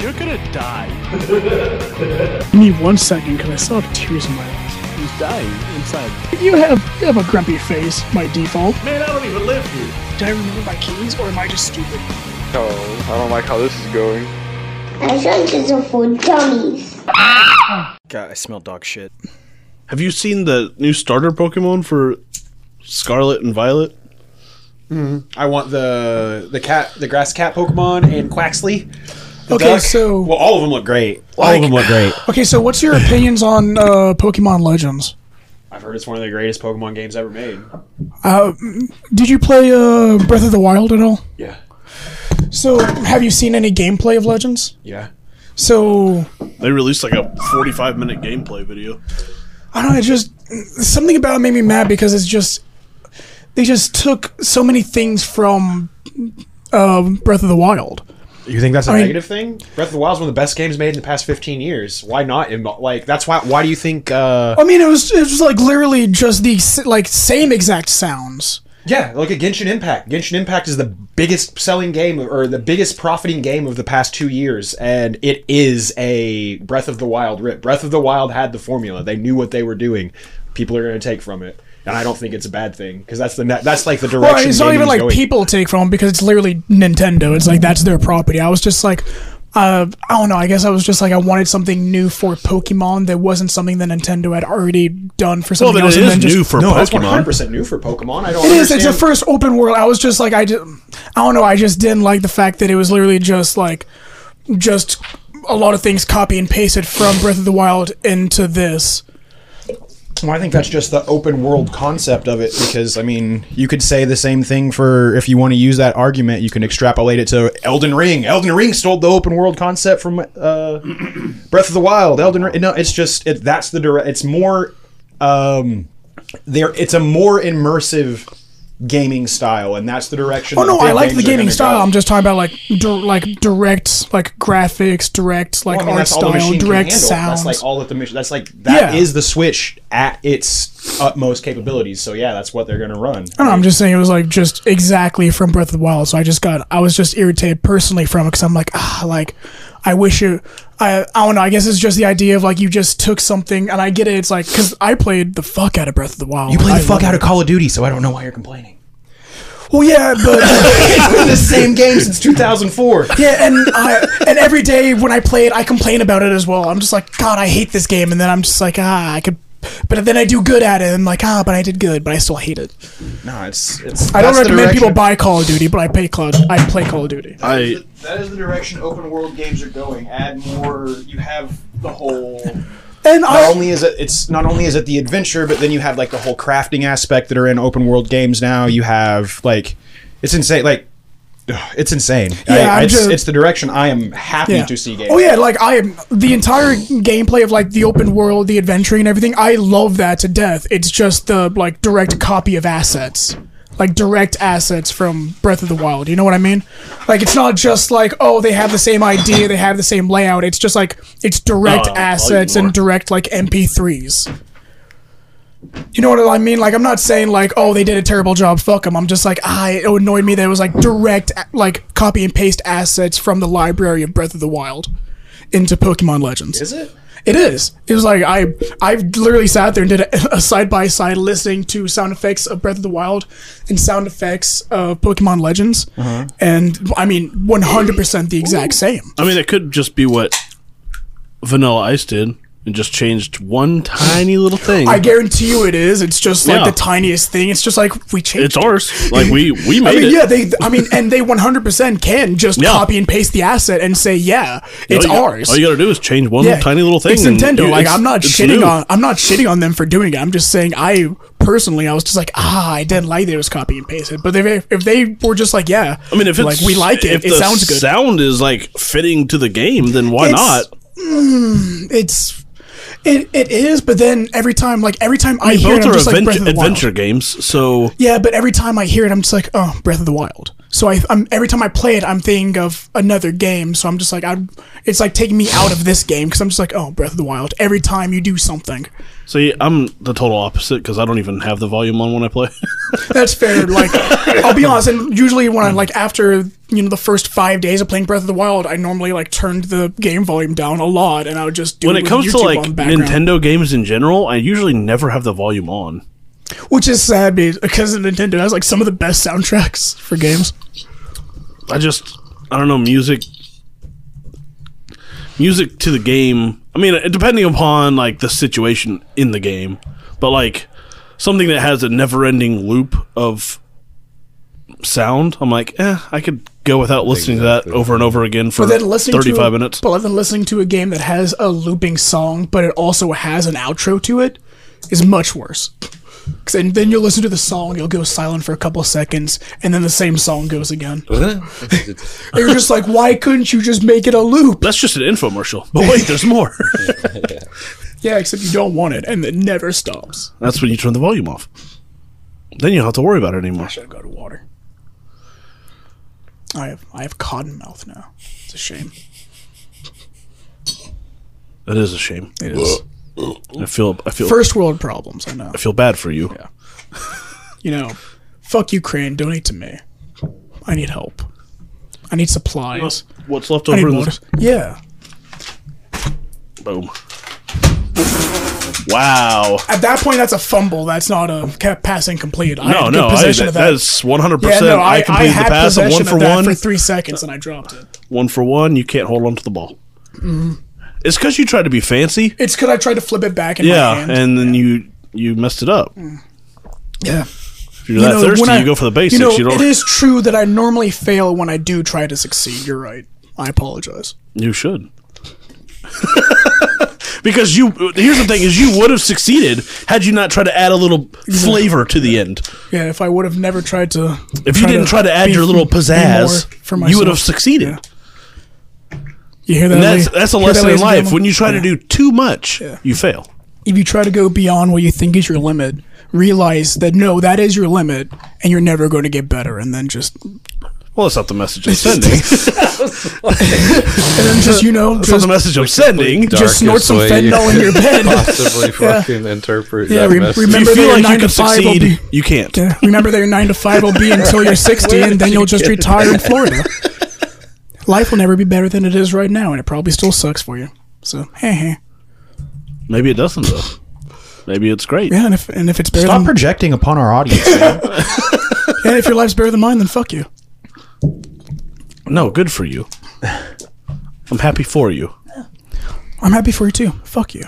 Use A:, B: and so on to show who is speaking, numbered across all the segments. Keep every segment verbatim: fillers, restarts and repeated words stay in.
A: You're gonna die.
B: Give me one second, because I still have tears in my eyes.
A: He's dying inside.
B: You have you have a grumpy face by default.
A: Man, I don't even live here.
B: Did I remember my keys, or am I just stupid?
C: Oh, I don't like how this is going.
D: Adventures are for dummies.
E: God, I smell dog shit.
F: Have you seen the new starter Pokemon for Scarlet and Violet?
E: Mm-hmm. I want the the cat, the grass cat Pokemon, and Quaxley.
B: Okay,
E: duck.
B: so
E: well, all of them look great. All
B: like,
E: of them look great.
B: Okay, so what's your opinions on uh, Pokemon Legends?
E: I've heard it's one of the greatest Pokemon games ever made.
B: Uh, did you play uh, Breath of the Wild at all?
E: Yeah.
B: So, have you seen any gameplay of Legends?
E: Yeah.
B: So
F: they released like a forty-five minute gameplay video.
B: I don't know. It just something about it made me mad because it's just they just took so many things from uh, Breath of the Wild.
E: You think that's a
B: I
E: negative
B: mean,
E: thing? Breath of the Wild is one of the best games made in the past fifteen years. Why not? Like that's why. Why do you think? Uh,
B: I mean, it was it was like literally just the like same exact sounds.
E: Yeah, look at Genshin Impact. Genshin Impact is the biggest selling game or the biggest profiting game of the past two years, and it is a Breath of the Wild rip. Breath of the Wild had the formula. They knew what they were doing. People are going to take from it, and I don't think it's a bad thing because that's the ne- that's like the direction.
B: Well, it's not even like
E: going.
B: people take from because it's literally Nintendo. It's like that's their property. I was just like, uh, I don't know. I guess I was just like I wanted something new for Pokemon that wasn't something that Nintendo had already done for something
F: well,
B: else.
F: It
B: and
F: is
B: then just,
F: new for
E: no,
F: Pokemon.
E: that's one hundred percent new for Pokemon. I don't.
B: It is.
E: understand.
B: It's the first open world. I was just like, I, just, I don't know. I just didn't like the fact that it was literally just like, just a lot of things copy and pasted from Breath of the Wild into this.
E: Well, I think that's just the open world concept of it because, I mean, you could say the same thing for, if you want to use that argument, you can extrapolate it to Elden Ring. Elden Ring stole the open world concept from uh, Breath of the Wild. Elden Ring, no, it's just, it, that's the direct, it's more, um, there, it's a more immersive gaming style, and that's the direction.
B: Oh no, I like the
E: games are
B: gaming
E: gonna
B: style.
E: go.
B: I'm just talking about like di- like direct like graphics, direct like
E: Well, I mean,
B: art
E: that's all the
B: style,
E: machine can
B: direct
E: handle.
B: sounds.
E: That's like all that the machine. That's like that
B: Yeah.
E: is the Switch at its utmost capabilities. So yeah, that's what they're gonna run.
B: I don't know, I'm just saying it was like just exactly from Breath of the Wild. So I just got I was just irritated personally from it because I'm like ah like I wish it. I I don't know. I guess it's just the idea of like you just took something, and I get it. It's like because I played the fuck out of Breath of the Wild.
E: You play
B: I
E: the fuck
B: love
E: out
B: it.
E: of Call of Duty, so I don't know why you're complaining.
B: Well, yeah, but
E: It's been the same game since two thousand four.
B: yeah, and I and every day when I play it, I complain about it as well. I'm just like, God, I hate this game, and then I'm just like, ah, I could, but then I do good at it. And I'm like, ah, but I did good, but I still hate it.
E: No, it's it's.
B: I don't
E: that's the
B: recommend people
E: direction-
B: buy Call of Duty, but I play Call. I play Call of Duty.
F: I
E: That is the- that is the direction open world games are going. Add more. You have the whole.
B: And
E: Not
B: I,
E: only is it it's not only is it the adventure, but then you have like the whole crafting aspect that are in open world games now. You have like. It's insane. Like, ugh, it's insane.
B: Yeah,
E: I,
B: I'm
E: it's,
B: just-
E: it's the direction I am happy
B: yeah.
E: to see games.
B: Oh yeah, like I am the entire gameplay of like the open world, the adventuring and everything. I love that to death. It's just the like direct copy of assets. Like direct assets from Breath of the Wild. You know what I mean? Like it's not just like, oh, they have the same idea, they have the same layout. It's just like it's direct
F: Oh, I'll eat
B: assets
F: more.
B: and direct like M P threes. You know what I mean? Like I'm not saying like, oh, they did a terrible job, fuck them. I'm just like, ah, it annoyed me that it was like direct like copy and paste assets from the library of Breath of the Wild into Pokemon Legends.
E: Is it?
B: It is. It was like I I literally sat there and did a, a side by side listening to sound effects of Breath of the Wild and sound effects of Pokemon Legends,
E: Uh-huh.
B: and I mean one hundred percent the exact same.
F: I mean, it could just be what Vanilla Ice did and just changed one tiny little thing.
B: I guarantee you it is. It's just like
F: Yeah.
B: the tiniest thing. It's just like we changed.
F: it's ours. Like we we
B: I
F: made
B: mean,
F: it.
B: yeah, they. I mean, and they one hundred percent can just
F: Yeah.
B: copy and paste the asset and say, yeah, it's
F: all you,
B: ours.
F: All you gotta do is change one
B: Yeah,
F: tiny little thing.
B: It's
F: and
B: Nintendo.
F: you-
B: Like
F: it's-
B: I'm not
F: it's
B: shitting
F: new.
B: on. I'm not shitting on them for doing it. I'm just saying I personally, I was just like, ah, I didn't like that it was copy and pasted. But if if they were just like, yeah,
F: I mean, if it's
B: like we like it,
F: if
B: it
F: the
B: sounds good.
F: sound is like fitting to the game, then why
B: It's-
F: not?
B: It's it it is. But then every time, like every time I,
F: I mean,
B: hear it,
F: both
B: I'm
F: are
B: just like
F: adventure,
B: Breath of the Wild.
F: adventure games, so
B: Yeah, but every time I hear it, I'm just like, oh, Breath of the Wild. So I, I'm every time I play it, I'm thinking of another game. So I'm just like, I, it's like taking me out of this game because I'm just like, oh, Breath of the Wild. Every time you do something,
F: See, I'm the total opposite because I don't even have the volume on when I play.
B: that's fair. Like, I'll be honest. And usually when I like after you know the first five days of playing Breath of the Wild, I normally like turned the game volume down a lot, and I would just do
F: When
B: it
F: it
B: with
F: comes to
B: YouTube
F: like
B: on background.
F: Nintendo games in general, I usually never have the volume on.
B: Which is sad because Nintendo has like some of the best soundtracks for games.
F: I just, I don't know, music, music to the game. I mean, depending upon like the situation in the game, but like something that has a never-ending loop of sound, I'm like, eh, I could go without listening
G: Exactly.
F: to that over and over again for
B: But then listening
F: thirty-five
B: to a,
F: minutes.
B: But then listening to a game that has a looping song, but it also has an outro to it, is much worse. Because then, then you'll listen to the song, you'll go silent for a couple of seconds, and then the same song goes again.
G: Wasn't it?
B: And you're just like, why couldn't you just make it a loop?
F: That's just an infomercial. But wait, there's more.
B: Yeah, except you don't want it, and it never stops.
F: That's when you turn the volume off. Then you don't have to worry about it anymore.
B: I should go to water. I have I have cotton mouth now. It's a shame.
F: That is a shame.
B: It is.
F: I feel, I feel,
B: First world problems, I know.
F: I feel bad for you.
B: Yeah. You know, fuck Ukraine, donate to me. I need help. I need supplies.
F: What's left
B: I need
F: over in
B: water.
F: this?
B: Yeah.
F: Boom. Wow.
B: At that point, that's a fumble. That's not a ca- pass incomplete. I
F: No,
B: had
F: no,
B: good
F: I,
B: possession
F: that,
B: of that.
F: that is one hundred
B: yeah,
F: percent.
B: no, I,
F: I
B: I
F: completed
B: had
F: the pass of
B: possession
F: one
B: of
F: for
B: that
F: one.
B: for three seconds, and I dropped it.
F: One for one, you can't hold on to the ball.
B: Mm-hmm.
F: It's because you tried to be fancy.
B: It's because I tried to flip it back in my
F: Yeah,
B: hand.
F: and then you you messed it up.
B: yeah.
F: If you're that
B: know,
F: thirsty,
B: when I-
F: you go for the basics.
B: You
F: You,
B: know,
F: don't.
B: it is true that I normally fail when I do try to succeed. You're right. I apologize.
F: You should. Because you, here's the thing: is you would have succeeded had you not tried to add a little flavor to the end.
B: Yeah, if I would have never tried to.
F: If you didn't try to add
B: be-
F: your little
B: be more
F: pizzazz,
B: for
F: you would have
B: myself.
F: succeeded.
B: Yeah. You hear that?
F: And that's
B: la-
F: that's a
B: hear that,
F: lesson in
B: ladies and
F: life.
B: gentlemen?
F: When you try to
B: Yeah.
F: do too much, you fail.
B: If you try to go beyond what you think is your limit, realize that no, that is your limit, and you're never going to get better. And then just, and
F: Well, that's not the message I'm sending.
B: then just you know,
F: That's not
B: just,
F: the message I'm sending.
B: just snort
G: Darkest
B: some
G: way
B: fentanyl in your bed.
G: Possibly fucking interpret
B: Yeah,
G: that
B: re-
G: message.
F: If
B: remember
F: you
B: that
F: feel
B: your
F: like
B: nine
F: you
B: to
F: can
B: five will
F: succeed,
B: be.
F: you can't.
B: Yeah, remember that your nine to five will be until you're sixty, and then you'll just retire in Florida. Life will never be better than it is right now, and it probably still sucks for you. So, hey, hey.
F: Maybe it doesn't though. Maybe it's great.
B: Yeah, and if and if it's better
E: Stop
B: than,
E: projecting upon our audience. Man.
B: and if your life's better than mine, then fuck you.
F: No, good for you. I'm happy for you.
B: I'm happy for you too. Fuck you.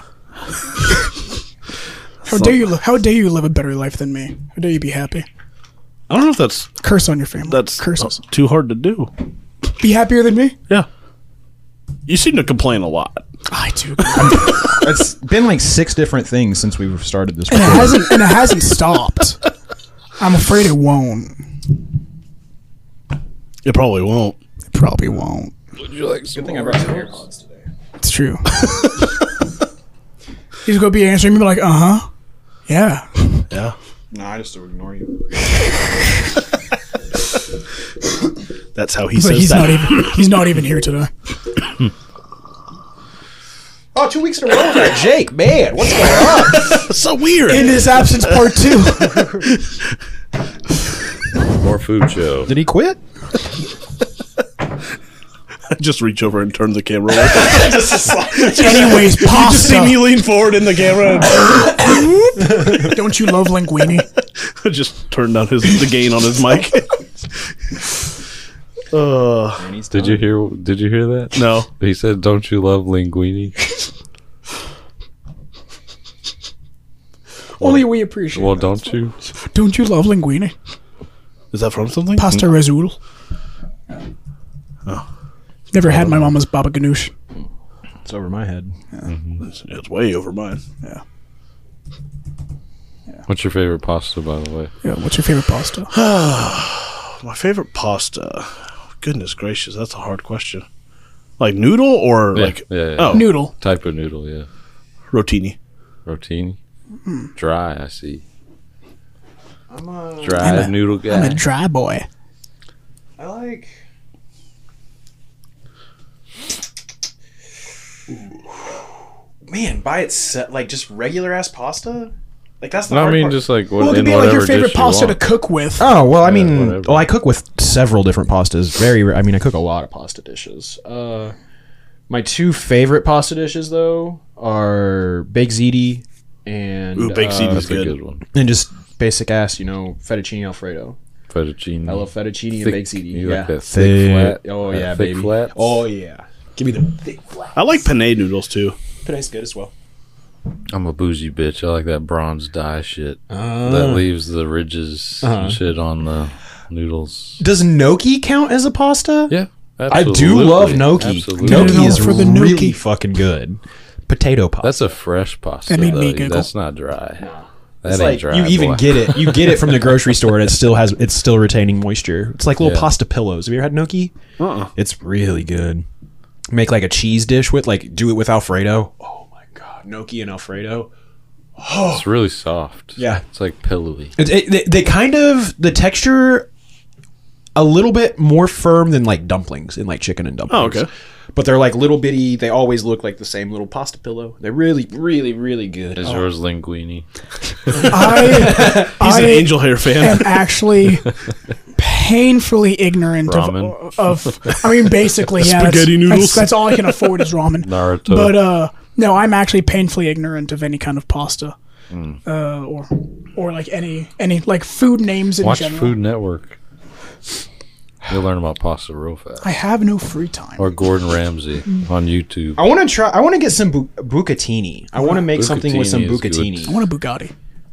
B: How dare you? Li- how dare you live a better life than me? How dare you be happy?
F: I don't know if that's
B: Curse on your family.
F: that's
B: curses.
F: too hard to do.
B: Be happier than me.
F: Yeah. You seem to complain a lot.
B: I do.
E: It's been like six different things since we've started this.
B: and it
E: recording.
B: hasn't. And it hasn't stopped. I'm afraid it won't.
F: It probably won't.
B: It probably won't.
G: Would you like some
E: thing I
G: more?
E: brought some AirPods today.
B: It's true. He's gonna be answering me like, uh huh, yeah.
F: Yeah.
E: No, I just ignore you.
F: That's how he
B: But
F: says
B: he's
F: that.
B: not even. He's not even here today.
E: Oh, two weeks in a row without Jake. Man, what's going on?
F: That's so weird.
B: In his absence, part two.
G: More food show.
E: Did he quit?
F: Just reach over and turn the camera away.
B: Anyways,
F: Just see me
B: pasta.
F: lean forward in the camera
B: Don't you love linguine?
F: and just turn down his the gain on his mic. uh,
G: Did you hear? Did you hear that?
F: no.
G: He said, "Don't you love linguine?"
B: Only we appreciate.
G: Well,
B: that.
G: don't you?
B: Don't you love linguine?
F: Is that from something?
B: Pasta rezul. Never had my mama's baba ganoush.
E: It's over my head.
F: It's, it's way over mine.
B: Yeah.
G: What's your favorite pasta, by the way?
B: Yeah. What's your favorite pasta?
F: My favorite pasta. Goodness gracious, that's a hard question. Like noodle or
G: Yeah,
F: like
G: yeah, yeah.
F: oh
B: Noodle.
G: Type of noodle, yeah.
F: rotini.
G: Rotini.
B: Hmm.
G: Dry, I see.
E: I'm a,
G: Dry
B: I'm a-
G: noodle
B: I'm
G: guy.
B: a dry boy.
E: I like. Man, by itself, like just regular ass pasta. Like that's the
G: No, I
E: hard
G: mean
E: part.
G: just like what
B: Well, it
G: in
B: could be like
G: whatever
B: your favorite
G: dish you
B: pasta to
G: want.
B: cook with.
E: Oh well, I
G: Yeah,
E: mean,
G: whatever.
E: well, I cook with several different pastas. Very, ra- I mean, I cook a lot of pasta dishes. Uh, my two favorite pasta dishes though are baked ziti and
F: Ooh, baked
E: uh,
F: ziti is
G: That's a
F: good.
G: good one.
E: and just basic ass, you know, fettuccine alfredo.
G: Fettuccine.
E: I love fettuccine and
G: Thick-
E: baked ziti.
G: you
E: yeah,
G: like that thick flat?
E: Oh
G: that
E: yeah,
G: thick
E: baby.
G: flats?
E: Oh yeah, give me the thick flat.
F: I like penne noodles too.
E: Pene's good as well.
G: I'm a bougie bitch. I like that bronze dye shit
E: Uh,
G: that leaves the ridges
E: Uh-huh.
G: and shit on the noodles.
E: Does gnocchi count as a pasta?
G: Yeah,
E: I do
G: absolutely.
E: love gnocchi.
G: Absolutely.
B: Get it
E: Gnocchi
B: all
E: is
B: for the
E: really
B: gnocchi.
E: fucking good. Potato pasta.
G: That's a fresh pasta.
B: That made me
G: though.
B: giggle.
G: That's not dry. That
E: It's
G: ain't
E: like
G: dry.
E: you even
G: boy.
E: get it. You get it from the grocery store, and it still has. It's still retaining moisture. It's like little
G: Yeah.
E: pasta pillows. Have you ever had gnocchi?
F: Uh-uh.
E: It's really good. Make like a cheese dish with like do it with Alfredo. Oh my god, gnocchi and Alfredo.
G: It's really soft.
E: Yeah.
G: it's like pillowy.
E: It, it, they, they kind of the texture a little bit more firm than like dumplings in like chicken and dumplings.
F: Oh, okay.
E: But they're like little bitty. They always look like the same little pasta pillow. They're really, really, really good.
G: Is
E: Oh.
G: yours linguine?
B: I,
F: He's
B: I
F: an Angel Hair fan.
B: am actually painfully ignorant
G: Ramen?
B: of, of. I mean, basically, yeah.
F: Spaghetti
B: that's,
F: noodles?
B: That's, that's all I can afford is ramen.
G: Naruto.
B: But uh, no, I'm actually painfully ignorant of any kind of pasta,
G: Hmm.
B: uh, or or like any any like food names in
G: Watch
B: general.
G: Food Network. You'll learn about pasta real fast.
B: I have no free time.
G: Or Gordon Ramsay on YouTube.
E: I want to try. I want to get some bu- bucatini. I want to make something with some
G: Bucatini is
E: bucatini.
B: I want a Bugatti.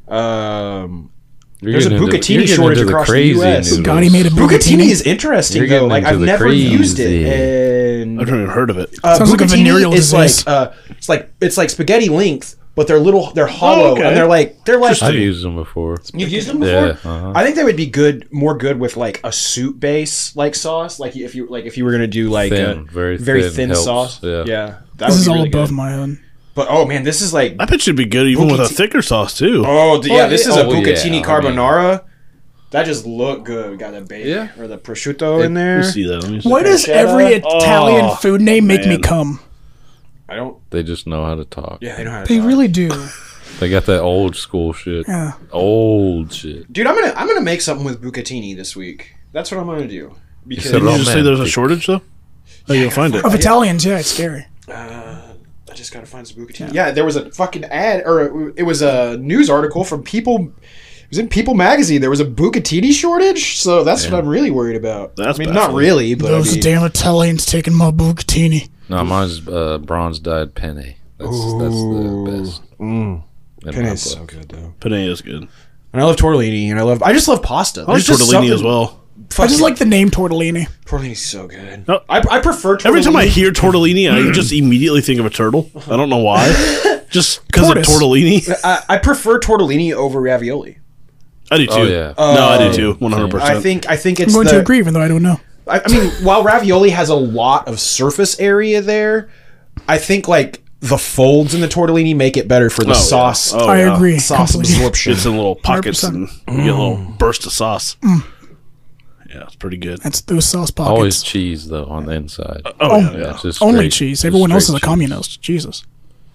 E: Um,
G: You're
E: There's a
G: getting into-
E: bucatini
G: you're getting
E: shortage
G: into the
E: across the
G: crazy
E: U S.
G: noodles.
B: Bugatti made a
E: bucatini
B: Bucatini.
E: is interesting
G: You're
E: though.
G: getting
E: Like
G: into
E: I've
G: the
E: never used it,
G: crazy.
E: and
F: I've never even heard of it.
E: uh,
B: Sounds like a
E: bucatini
B: venereal
E: is
B: disease.
E: like uh, it's like it's like spaghetti length, but they're little, they're hollow,
F: okay.
E: and they're like they're like.
G: I've used them before.
E: You've used them before.
G: Yeah, uh-huh.
E: I think they would be good, more good with like a soup base like sauce. Like if you like if you were gonna do like
G: Thin,
E: a
G: very
E: very
G: thin
E: thin,
G: helps,
E: sauce.
G: yeah.
E: yeah that
B: This
E: would
B: is
E: be
B: all
E: really
B: above
E: good.
B: my head.
E: But oh man, this is like
F: I bet it'd be good even with a
E: Bucati-
F: thicker sauce too.
E: oh d- yeah,
G: Oh,
E: this
G: yeah.
E: is a
G: Oh, yeah.
E: bucatini
G: I mean-
E: carbonara. That just looked good. We got the bacon
G: Yeah.
E: or the prosciutto in there.
F: Let me see that. Let me see.
B: Why does
E: Pancetta?
B: every Italian
F: Oh,
B: food name make me
F: man.
B: come?
E: I don't.
G: They just know how to talk.
E: Yeah, they know how to
B: They
E: talk.
B: really do.
G: They got that old school shit.
B: Yeah.
G: Old shit.
E: Dude, I'm gonna I'm gonna make something with bucatini this week. That's what I'm gonna do. Because
G: said
F: Did you just say there's a
G: romantic.
F: shortage though? Oh, you'll find it.
B: Of Italians, yeah, it's scary.
E: uh, I just gotta find some bucatini. Yeah. there was a fucking ad, or it was a news article from People. It was in People magazine. There was a bucatini shortage, so that's what I'm really worried about.
F: That's
E: I mean, not
F: baffling.
E: really, but I
B: Those
E: mean,
B: damn Italians taking my bucatini.
G: No, mine's uh, bronze dyed penne. That's that's the best.
E: mm,
G: in
E: penne
G: my
E: is so
G: book.
E: good though.
F: Penne is good.
E: And I love tortellini, and I love I just love pasta.
F: I like
E: There's just
F: tortellini as
E: something-
F: well.
B: I just like the name tortellini.
E: tortellini's so good.
F: No.
E: I, I prefer tortellini.
F: Every time I hear tortellini, I just immediately think of a turtle. I don't know why. Just because of
B: Tortoise.
F: tortellini.
E: I, I prefer tortellini over ravioli.
F: I do too.
G: Oh, yeah.
F: no, I
E: Um,
F: do too. One hundred
E: I
F: percent.
E: think I think
B: I'm
E: it's
B: going
E: the,
B: to agree, even though I don't know.
E: I, I mean, while ravioli has a lot of surface area there, I think like the folds in the tortellini make it better for the
F: Oh, yeah.
E: sauce.
F: Oh,
B: I
F: yeah.
B: agree.
E: Sauce
B: completely.
E: absorption.
F: It's in little pockets and
B: one
F: you get a little burst of sauce. Yeah, it's pretty good.
B: That's those sauce
G: Always
B: pockets.
G: cheese though on the inside.
F: Oh,
B: Oh,
F: yeah,
G: Yeah,
F: yeah.
G: it's just
B: Only
G: straight-
B: cheese.
G: just
B: Everyone else is
G: straight
B: a
G: cheese.
B: communist. Jesus.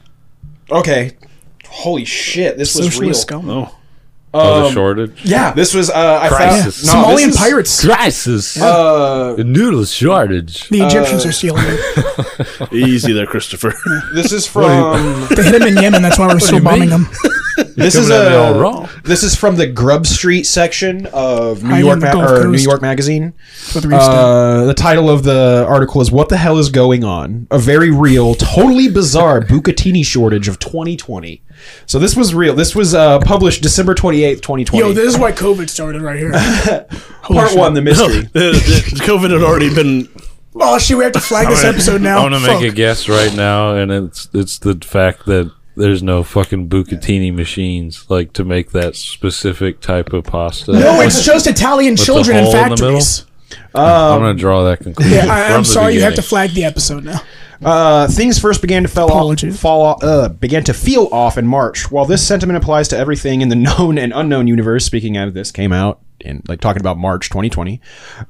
E: Okay. Holy shit! This was real.
B: Socialist scum.
F: Oh,
G: Oh, the
E: Um,
G: shortage.
E: Yeah, this was. Uh, I
G: Crisis.
E: found no, this
B: Somalian
E: is-
B: pirates.
G: Crisis.
E: Uh,
G: The noodle shortage.
B: The Egyptians are stealing them.
F: easy there, Christopher.
E: this is from.
B: They hit them in Yemen. That's why we're still
G: you
B: bombing
G: mean?
B: them.
E: This is
G: Coming at me all
E: a.
G: wrong.
E: This is from the Grub Street section of New
B: I am
E: York
B: the
E: ma-
B: Gulf
E: or New
B: Coast.
E: York Magazine.
B: For the reef stand.
E: Uh, the title of the article is "What the hell is going on? A very real, totally bizarre bucatini shortage of twenty twenty." So this was real. This was uh, published December twenty-eighth, twenty twenty.
B: Yo, this is why COVID started right here. Holy
E: Part
B: shit.
E: one, the mystery.
F: COVID had already been.
B: Oh shit, we have to flag this episode now.
G: I want to
B: Fuck.
G: make a guess right now, and it's it's the fact that there's no fucking bucatini machines like to make that specific type of pasta.
B: No, it's just Italian
G: the
B: children in
G: hole in the
B: factories.
G: I'm gonna draw that conclusion.
B: Yeah, I,
G: from
B: I'm
G: the
B: sorry, you have to
G: beginning.
B: flag the episode now.
E: Uh, things first began to fell off,
B: Apologies.
E: fall off, uh, began to feel off in March. While this sentiment applies to everything in the known and unknown universe, speaking of this came out in like talking about March twenty twenty.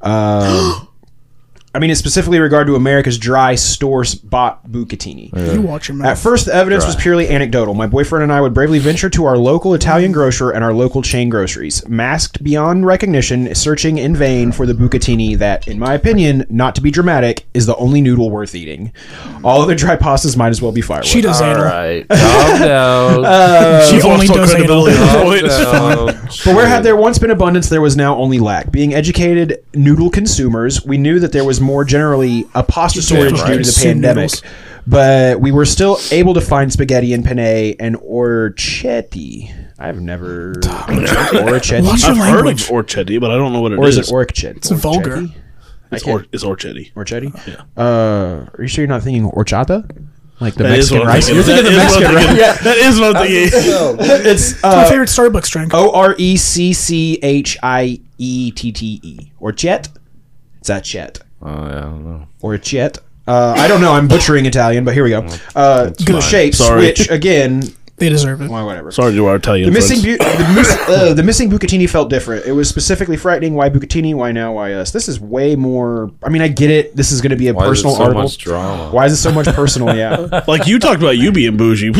E: Um, I mean, it's specifically in regard to America's dry store bought bucatini.
B: You watch your mouth.
E: At first, the evidence was purely anecdotal. My boyfriend and I would bravely venture to our local Italian grocer and our local chain groceries, masked beyond recognition, searching in vain for the bucatini that, in my opinion, not to be dramatic, is the only noodle worth eating. All other dry pastas might as well be firewood.
B: She does
G: All
B: anal.
G: right, calm down.
B: She
F: You've
B: only
F: lost all
B: does anal.
F: credibility at
G: Calm
F: this point.
G: down.
E: But where had there once been abundance, there was now only lack. Being educated noodle consumers, we knew that there was more generally a pasta shortage
B: Right.
E: due to the
B: Consume
E: pandemic.
B: noodles.
E: But we were still able to find spaghetti and penne and orchetti. I've never orchetti.
B: What's your
F: I've heard of
B: language?
F: orchetti, but I don't know what it
E: Or is
F: is.
E: it orchetti?
B: It's vulgar.
F: It's, or, it's orchetti.
E: Orchetti? Uh, are you sure you're not thinking horchata? Like the
F: That is
E: Mexican
F: what I'm
E: rice?
F: thinking.
E: You're thinking the
F: That is what
E: Mexican
F: I'm
E: rice.
F: thinking.
E: Yeah.
F: That is what I'm thinking.
E: It's
B: My
E: uh,
B: favorite Starbucks drink.
E: O R E C C H I E T T E. Orchet? Is that chet?
G: Oh, yeah, I don't know.
E: Orchet? Uh, I don't know. I'm butchering Italian, but here we go. Uh, good shapes,
F: Sorry.
E: which again,
B: They deserve it.
E: well, whatever.
F: Sorry to our Italian
E: The missing,
F: friends.
E: bu- the, mis- uh, the missing bucatini felt different. It was specifically frightening. Why bucatini? Why now? Why us? This is way more. I mean, I get it. This is going to be a
G: Why is it
E: personal
G: so
E: article.
G: much drama?
E: Why is it so much personal? Yeah.
F: Like you talked about you being bougie.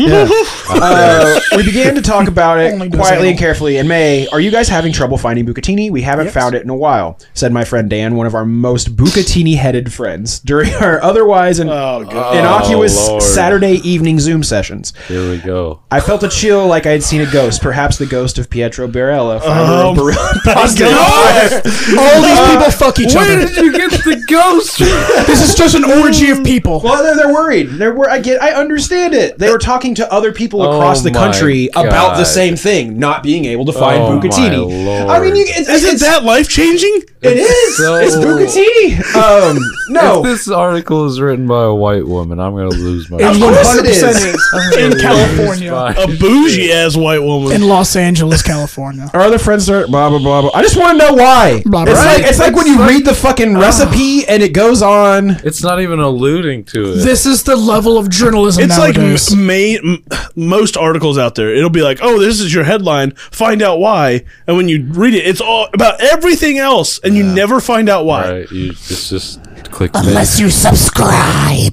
E: Uh, we began to talk about it
B: Only does
E: quietly
B: anal.
E: and carefully. In May, are you guys having trouble finding bucatini? We haven't found it in a while, said my friend Dan, one of our most bucatini-headed friends, during our otherwise in-
F: Oh, God.
E: innocuous
G: Oh, Lord.
E: Saturday evening Zoom sessions.
G: Here we go.
E: I felt a chill like I had seen a ghost, perhaps the ghost of Pietro Barella. founder
F: Um,
E: of Bar- Pasta
F: God.
B: All these people fuck each
G: Where
B: other.
G: did you get the ghost?
B: This is just an orgy of people.
E: Well, they're, they're worried. They're wor- I get. I understand it. They were talking to other people across
G: Oh
E: the
G: my
E: country about the
G: God.
E: same thing, not being able to find
G: Oh my
E: bucatini.
G: Lord.
E: I mean, you, it's,
F: Isn't
E: it's,
F: that life changing?
E: It is.
G: so-
E: It's bucatini. Um, no.
G: If this article is written by a white woman, I'm going to lose my
B: It
E: Of
B: one
E: course
B: hundred
E: it
B: percent
E: is.
B: is in California,
F: A bougie ass white woman.
B: in Los Angeles, California.
E: Our other friends are blah blah blah blah. I just want to know why.
B: Blah, blah,
E: it's
B: blah.
E: like it's like when you read the fucking recipe and it goes on.
G: It's not even alluding to it.
B: This is the level of journalism
F: It's like
B: nowadays.
F: m- ma- m- most articles out there. It'll be like, "Oh, this is your headline. Find out why." And when you read it, it's all about everything else, and you never find out why.
G: Right? You, it's just click.
B: you subscribe.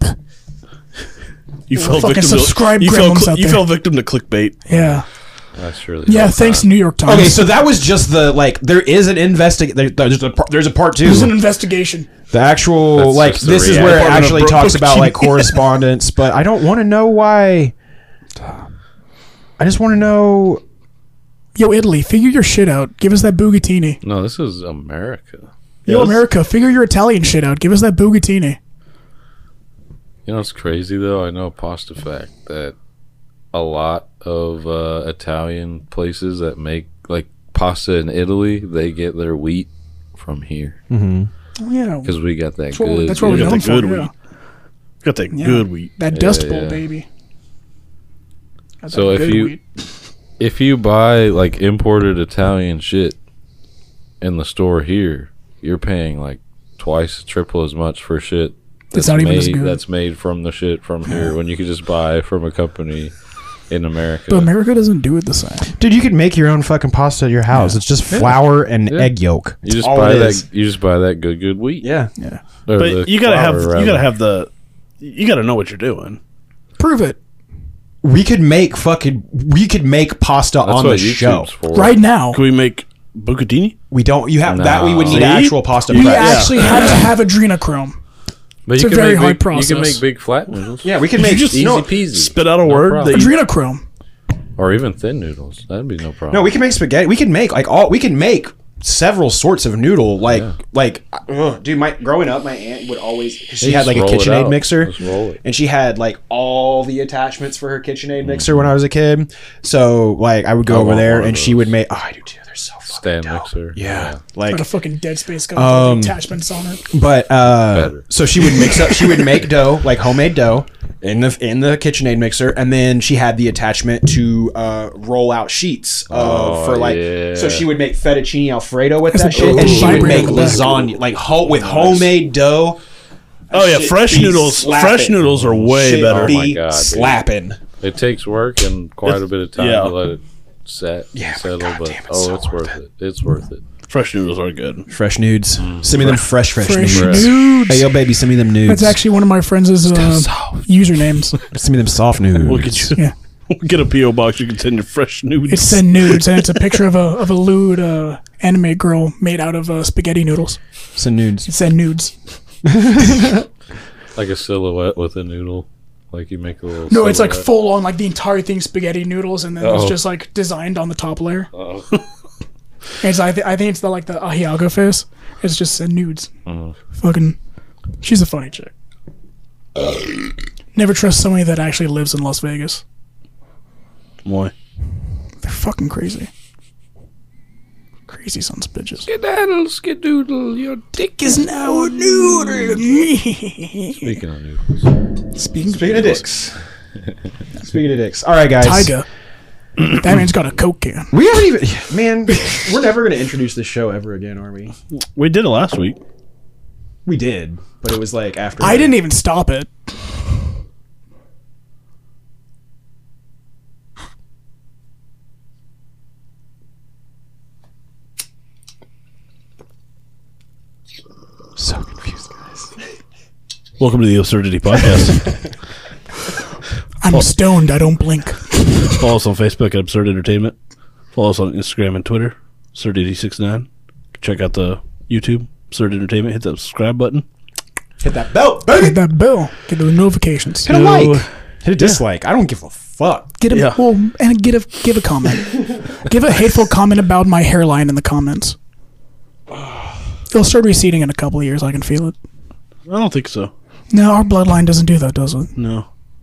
F: You fell
B: Fucking
F: victim.
B: subscribe
F: to, you fell.
B: gremlins
F: cl-
B: out
F: you
B: there.
F: fell victim to clickbait.
B: Yeah.
G: That's really
B: Yeah,
G: well
B: thanks,
G: done.
B: New York Times.
E: Okay, so that was just the like. There is an investig. There, there's a par- there's a part two.
B: There's an investigation.
E: The actual
G: That's
E: like
G: just the
E: this is where it
F: reality.
E: actually
F: Bro-
E: talks about like correspondence, but I don't want to know why. I just want to know.
B: Yo, Italy, figure your shit out. Give us that bugatini.
G: No, this is America.
B: Yo,
F: Yes.
B: America, figure your Italian shit out. Give us that bugatini.
G: You know what's crazy though? I know a pasta fact that a lot of uh, Italian places that make like pasta in Italy, they get their wheat from here
B: Oh, yeah.
G: because we got that
B: That's what,
G: good.
B: that's what
F: we
B: we're
F: got
B: known
F: the
B: for.
F: good
B: Yeah.
F: wheat. Got that
B: Yeah.
F: good wheat.
B: That Dust
G: Yeah,
B: Bowl,
G: yeah.
B: baby. Got
G: So
B: that
G: if
B: good
G: you-
B: wheat.
G: If you buy like imported Italian shit in the store here, you're paying like twice, triple as much for shit
B: It's not even
G: made
B: as good.
G: that's made from the shit from here when you could just buy from a company in America.
B: But America doesn't do it the same.
E: Dude, you can make your own fucking pasta at your house. It's just flour and
G: Yeah.
E: egg yolk.
G: you just
E: all
G: buy
E: it
G: that.
E: is.
G: You just buy that good, good wheat.
E: Yeah.
B: Yeah.
G: Or
F: But
G: the
F: you gotta have.
G: flour,
F: You gotta
G: rather.
F: have the. You gotta know what you're doing.
B: Prove it.
E: We could make fucking. We could make pasta
G: That's
E: on
G: what
E: the
G: YouTube's
E: show.
G: for.
B: Right now.
F: Can we make bucatini?
E: We don't. You have that. We would need
G: No.
E: actual pasta
B: We
E: prep.
B: actually have to have adrenochrome.
G: But
B: It's
G: you
B: a
G: can
B: very
G: make
B: hard
G: big, You
B: process.
G: can make big flat noodles.
E: Yeah, we can make
F: just
G: easy
E: no,
G: peasy.
F: Spit out a
G: No
F: word
G: problem.
F: that you,
B: Adrenochrome.
G: Or even thin noodles. That'd be no problem.
E: no. We can make spaghetti. We can make like all. We can make several sorts of noodle. Like
G: Yeah.
E: like. Ugh, dude, my growing up, my aunt would always because she
G: Just
E: had like a
G: roll it
E: KitchenAid
G: out.
E: mixer,
G: Just roll it.
E: and she had like all the attachments for her KitchenAid mixer when I was a kid. So like I would go
G: I
E: over
G: want
E: there
G: one of
E: and she
G: those.
E: would make. Oh, I do too. They're so fucking
G: Stand
E: dope.
G: mixer.
E: Yeah,
B: Like
E: like
B: a fucking Dead Space gun with all
E: Um,
B: the attachments on it.
E: But uh,
G: Better.
E: so she would mix up. She would make dough, like homemade dough, in the in the KitchenAid mixer, and then she had the attachment to uh, roll out sheets of
G: Oh,
E: for like.
G: yeah.
E: So she would make fettuccine Alfredo with
B: Has
E: that
B: a
E: shit, and she would
B: vibrator
E: make
B: on the back.
E: lasagna like ho- with homemade dough.
F: Oh yeah,
E: Shit
F: fresh
E: be
F: noodles.
E: slapping.
F: Fresh noodles are way
E: Shit
F: better.
E: be
G: Oh my God, dude.
E: slapping.
G: It takes work and quite a bit of time
F: yeah.
G: to let it set,
E: Yeah, but
G: settle,
E: God
G: but
E: damn, it's
G: oh,
E: so
G: it's
E: worth
G: worth it. It's worth it.
F: Fresh noodles are good.
E: Fresh nudes. Send me them fresh, fresh,
B: Fresh
E: nudes.
B: nudes.
E: Hey, yo, baby, send me them nudes.
B: That's actually one of my friends' uh, usernames.
E: Send me them soft nudes.
F: We'll get you.
B: Yeah.
F: We'll get a P O box. You can send your fresh nudes.
B: It's send nudes, and it's a picture of a of a lewd uh, anime girl made out of uh, spaghetti noodles.
E: Send nudes.
B: It's send nudes.
G: Like a silhouette with a noodle. Like you make a little.
B: No, it's like
G: silhouette.
B: full on, like the entire thing spaghetti noodles, and then
G: Uh-oh.
B: it's just like designed on the top layer.
G: Uh-oh.
B: And it's, I, th- I think it's the like the Ahiago face. It's just send nudes.
G: Uh-huh.
B: Fucking, she's a funny chick. Never trust somebody that actually lives in Las Vegas.
F: Why?
B: They're fucking crazy. Crazy sons of bitches.
G: Skedaddle, skedoodle, your dick
B: Is now a noodle.
G: Speaking of noodles.
B: Speaking,
E: Speaking of dicks. Speaking of dicks. All right, guys.
B: Tyga. That man's got a Coke can.
E: We haven't even. Man, we're never going to introduce this show ever again, are we?
F: We did it last week.
E: We did, but it was like after.
B: I didn't even stop it.
E: So confused, guys.
F: Welcome to the Absurdity Podcast.
B: I'm stoned. I don't blink.
F: Follow us on Facebook at Absurd Entertainment. Follow us on Instagram and Twitter, Absurdity sixty-nine. Check out the YouTube, Absurd Entertainment. Hit that subscribe button.
E: Hit that bell,
B: Hit
E: baby.
B: that bell. Get the notifications.
E: Hit a
F: No.
E: like. Hit a dislike. I don't give a fuck.
B: Get a
F: Yeah.
B: well, and give a give a comment. Give a hateful comment about my hairline in the comments. It'll start receding in a couple of years. I can feel it.
F: I don't think so.
B: No, our bloodline doesn't do that, does it?
F: No.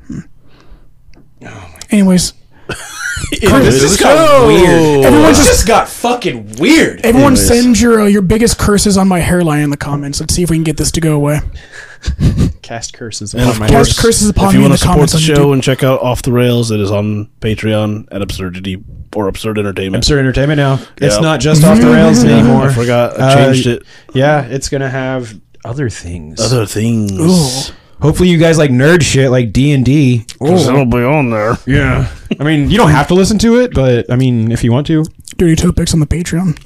B: Anyways,
F: Anyways,
E: This got
F: go.
E: weird.
B: Everyone
E: This
B: just-
E: just got fucking weird.
B: everyone
F: Anyways.
B: send your uh, your biggest curses on my hairline in the comments. Let's see if we can get this to go away.
E: Cast curses
F: And
E: upon
F: of
E: my
F: course,
B: Cast curses upon
F: if you
B: me in
F: want
B: the
F: to support
B: comments
F: the
B: on
F: show
B: YouTube.
F: and check out Off the Rails, it is on Patreon at Absurdity or Absurd Entertainment.
E: Absurd Entertainment now. It's
F: Yeah.
E: not just off the rails anymore.
F: I forgot. I
E: Uh,
F: changed it.
E: Yeah, it's gonna have other things.
F: Other things.
B: Ooh.
E: Hopefully, you guys like nerd shit like D and D.
F: 'Cause it'll be on there.
E: Yeah. I mean, you don't have to listen to it, but I mean, if you want to.
B: Dirty Topics on the Patreon.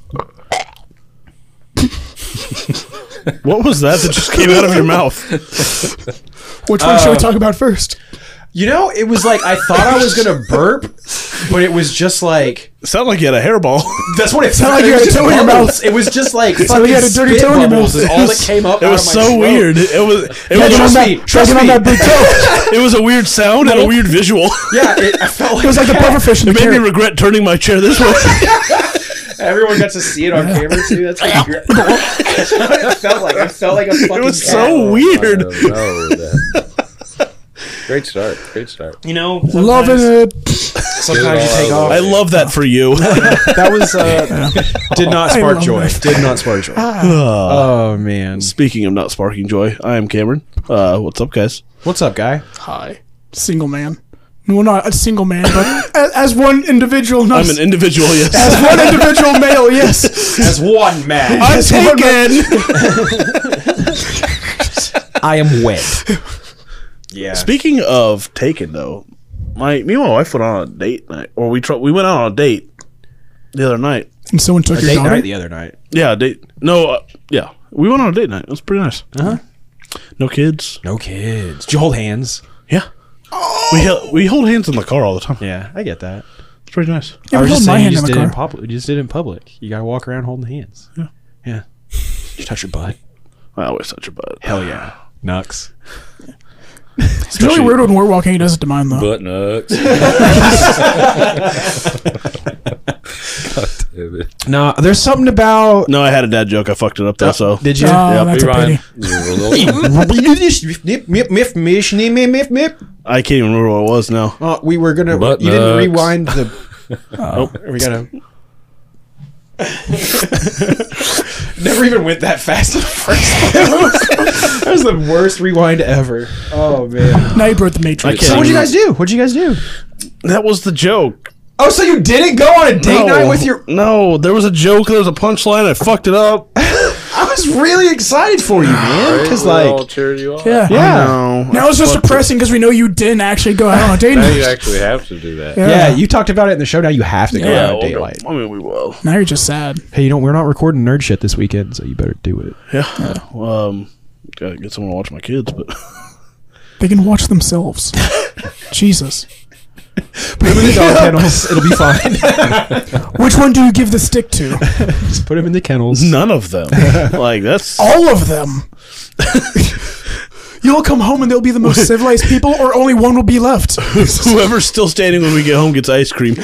F: What was that that just came out of your mouth?
B: Which one should we talk about first?
E: You know, it was like I thought I was gonna burp, but it was just like
F: It sounded like you had a hairball.
E: that's what it
B: Sounded like
E: it
B: you
E: was
B: had a
E: just
B: toe in your
E: bubbles.
B: mouth.
E: It was just like
B: like
E: fucking
B: you had a dirty
E: spit
B: toe in your
E: bubbles
B: mouth.
E: is all that came up.
F: It
E: out
F: was
E: of my
F: so
E: throat.
F: weird. It was. It
B: Yeah,
F: was.
E: trust
B: on
E: me,
B: that,
E: trust
B: on
E: me.
B: that big toe.
F: It was a weird sound and a weird visual.
E: Yeah, it, I felt like,
B: It was like the pufferfish in
F: It
B: the
F: made me
B: carrot.
F: regret turning my chair this way.
E: everyone got to see it on camera too. That's what, you're, that's what I felt like. I felt like a fucking.
F: It was
E: cat.
F: so weird.
G: No, that. Great start. Great start.
E: You know,
B: Loving it.
E: sometimes you
G: Get it
E: take
G: all
E: off.
F: I love that for you.
E: That was uh, did not
B: I
E: spark
B: love
E: joy.
B: that.
E: Did not spark joy. Oh man,
F: Speaking of not sparking joy, I am Cameron. Uh, what's up, guys?
E: what's up, guy?
B: Hi. Single man. No, not a single man, but as, as one individual. Not
F: I'm an individual. Yes,
B: as one individual male, yes.
E: As one man,
F: I'm
B: As one
F: taken.
E: I am wed. Yeah.
F: Speaking of taken, though, my me and my wife went on a date night, or we tr- we went out on a date the other night.
B: And someone took
E: A
B: your
E: date
B: daughter.
E: night the other night.
F: Yeah, date. No, uh, yeah, we went on a date night. It was pretty nice.
E: Uh huh.
F: No kids.
E: No kids. Did you hold hands?
F: Yeah, we hel- we hold hands in the car all the time.
E: Yeah, I get that.
F: It's pretty nice.
B: Yeah,
E: I
B: we
E: was
B: held
E: just
B: my
E: saying, you
B: hand in
E: just
B: the
E: did it in
B: car.
E: public. You just did it in public. You gotta walk around holding hands.
F: Yeah.
E: Yeah. Did you touch your butt?
F: I always touch your butt.
E: Hell yeah. Nux.
B: It's really weird when we're walking. He does it to mine, though.
G: Butt nuts. God damn it.
E: No, there's something about.
F: No, I had a dad joke. I fucked it up though. So
E: Did you?
B: Oh,
F: Yep,
B: that's a
G: Rewind.
B: pity.
G: You were little-
F: I can't even remember what it was now.
E: Uh, we were gonna.
G: Butt
E: you didn't
G: nuts.
E: rewind the.
F: Nope.
E: We gotta. Never even went that fast at first. That was the worst rewind ever. Oh man.
B: Now you brought the Matrix.
F: I
E: So
F: can't
E: what'd you
F: even-
E: guys do? What'd you guys do?
F: That was the joke.
E: Oh, so you didn't go on a date
F: No.
E: night with your?
F: No, there was a joke. There was a punchline. I fucked it up.
E: I I was really excited for you, man. Because like,
G: cheered you on.
B: Yeah.
E: yeah,
F: No.
B: Now it's just depressing because we know you didn't actually go out on a date
G: Now you
B: night.
G: actually have to do that.
B: Yeah.
E: yeah. You talked about it in the show. Now you have to go
F: Yeah,
E: out at
F: well,
E: daylight.
F: I mean, we will.
B: Now you're just sad.
E: Hey, you know we're not recording nerd shit this weekend, so you better do it.
F: Yeah. Um, gotta get someone to watch my kids, but
B: They can watch themselves. Jesus.
E: Put them in the dog kennels. It'll be fine.
B: Which one do you give the stick to?
E: Just put them in the kennels.
F: none of them. Like that's
B: All of them. You'll come home and they'll be the most civilized people, or only one will be left.
F: whoever's still standing when we get home gets ice cream.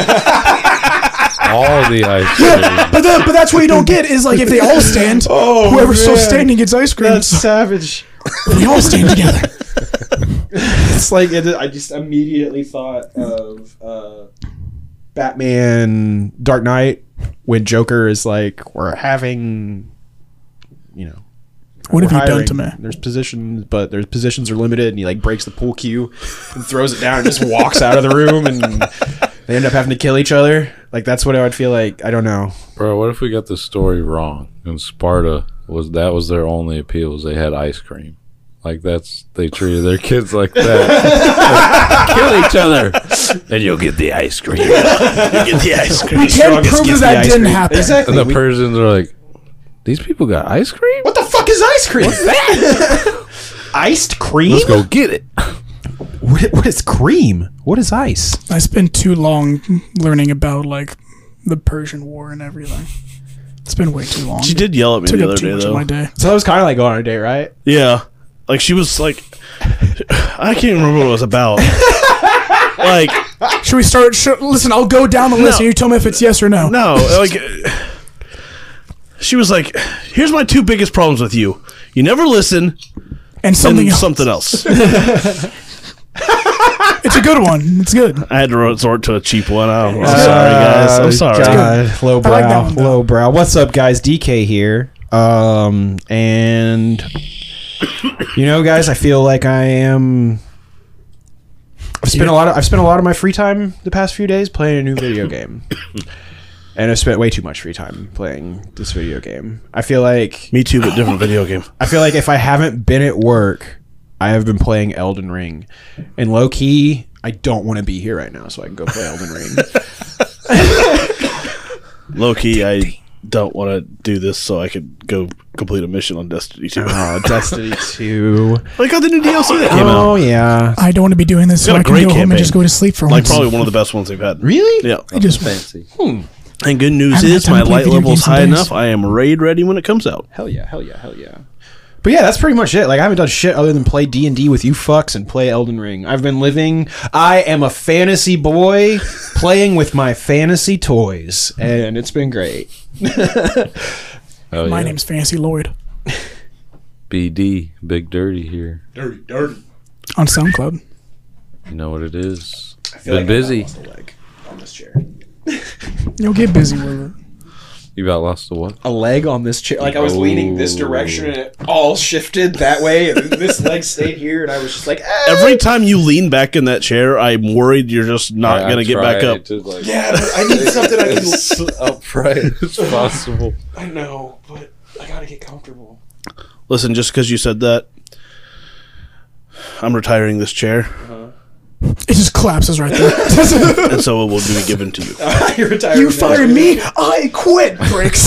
G: All the ice cream.
B: But that, but that's what you don't get is like if they all stand, whoever's still
E: man.
B: standing gets ice cream.
E: That's savage.
B: They all stand together.
E: It's like it, I just immediately thought of uh, Batman Dark Knight when Joker is like, we're having, you know,
B: What have
E: we're
B: you done
E: hiring.
B: to me?
E: There's positions, but there's positions are limited, and he like breaks the pool cue and throws it down and just walks out of the room, and they end up having to kill each other. Like that's what I would feel like. I don't know.
G: Bro, what if we got the story wrong? And Sparta was that was their only appeal was they had ice cream. Like that's they treated their kids like that. Like, kill each other, and you'll get the ice cream.
F: You get the ice cream.
B: We can't
E: Strongest
B: prove
E: gets
B: that
E: the
B: that
E: ice
B: didn't
E: cream.
B: happen.
E: Exactly.
G: And the
E: We-
G: Persians are like, these people got ice cream.
E: what the fuck is ice cream? What's that? Iced cream?
G: Let's go get it.
E: What, what is cream? What is ice?
B: I spent too long learning about like the Persian War and everything. It's been way too long.
F: She did yell at me
B: Took
F: the
B: up
F: other
B: too
F: day,
B: much of
F: though.
B: my day.
E: So that was kind of like going on a date, right?
F: Yeah, like she was like, I can't remember what it was about. Like,
B: Should we start? Sh- listen, I'll go down the list and you tell me if it's yes or no.
F: no, like she was like, "Here's my two biggest problems with you: you never listen,
B: And something
F: and
B: else.
F: something else."
B: It's a good one. It's good.
F: I had to resort to a cheap one. I'm, I'm sorry, guys. I'm sorry.
E: God, low
B: I like that
E: brow,
B: one, though.
E: low brow. What's up, guys? D K here. Um, and you know, guys, I feel like I am. I've spent a lot of I've spent a lot of my free time the past few days playing a new video game, and I've spent way too much free time playing this video game. I feel like
F: Me too, but different video game.
E: I feel like if I haven't been at work, I have been playing Elden Ring, and low key, I don't want to be here right now, so I can go play Elden Ring.
F: Low key, I don't want to do this so I could go complete a mission on Destiny two.
E: Oh, Destiny two.
F: I got the new D L C that came
E: Oh
F: out.
E: yeah.
B: I don't want to be doing this so
F: got a
B: I can
F: great
B: go home and
F: campaign.
B: just go to sleep for
F: Like
B: once.
F: probably one of the best ones they've had.
E: Really?
F: Yeah.
B: I just
G: Fancy.
F: And good news
B: haven't had
F: is
B: time
F: my
B: to play
F: light
B: video
F: level's
B: games in
F: high
B: days.
F: enough. I am raid ready when it comes out.
E: Hell yeah, hell yeah, hell yeah. But yeah, that's pretty much it. Like I haven't done shit other than play D and D with you fucks and play Elden Ring. I've been living. I am a fantasy boy playing with my fantasy toys, and it's been great.
G: Oh,
B: My
G: yeah.
B: name's Fancy Lloyd
G: B D, Big Dirty here.
E: Dirty, dirty.
B: on SoundCloud.
G: You know what it is.
E: I feel
G: Been
E: like
G: busy.
E: I lost a leg on this chair.
B: You'll get busy with it.
G: You got lost to what?
E: A leg on this chair. Like I was leaning this direction, and it all shifted that way, and this leg stayed here, and I was just like, eh.
F: Every time you lean back in that chair, I'm worried you're just not
G: I- I
F: going to get back
G: try
F: up.
G: to, like,
E: Yeah, but I need something I can.
G: as upright as possible.
E: I know, but I gotta get comfortable.
F: Listen, just because you said that, I'm retiring this chair,
B: It just collapses right there.
F: and so it will be given to you.
E: You're retired.
B: You fired me, I quit, Bricks.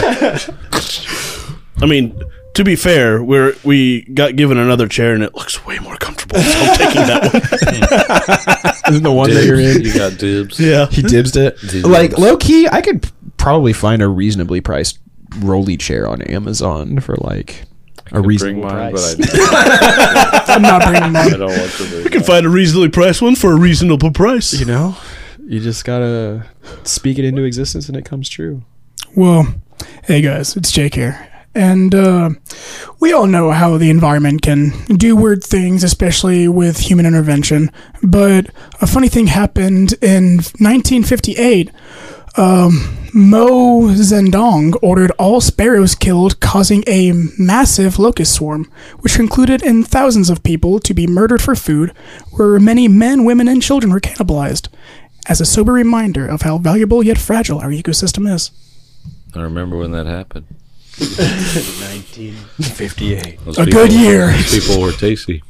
F: I mean, to be fair, we're we got given another chair, and it looks way more comfortable. So I'm taking that one.
E: Isn't the one that you're in?
G: You got dibs.
F: Yeah.
E: He dibs it.
G: Dibs.
E: Like low key, I could p- probably find a reasonably priced rolly chair on Amazon for like a
G: Bring
E: reasonable
G: mine,
E: price.
G: but I,
B: I'm not bringing
G: I
B: mine.
G: don't want to. Bring
F: You can
G: mine.
F: find a reasonably priced one for a reasonable price.
E: You know, you just gotta speak it into existence, and it comes true.
B: Well, hey guys, it's Jake here. And uh, we all know how the environment can do weird things, especially with human intervention. But a funny thing happened in nineteen fifty-eight. Um, Mo Zedong ordered all sparrows killed, causing a massive locust swarm, which concluded in thousands of people to be murdered for food, where many men, women, and children were cannibalized, as a sober reminder of how valuable yet fragile our ecosystem is.
G: I remember when that happened.
A: nineteen fifty-eight.
G: Those
B: A
G: people-
B: good year.
G: those People were tasty.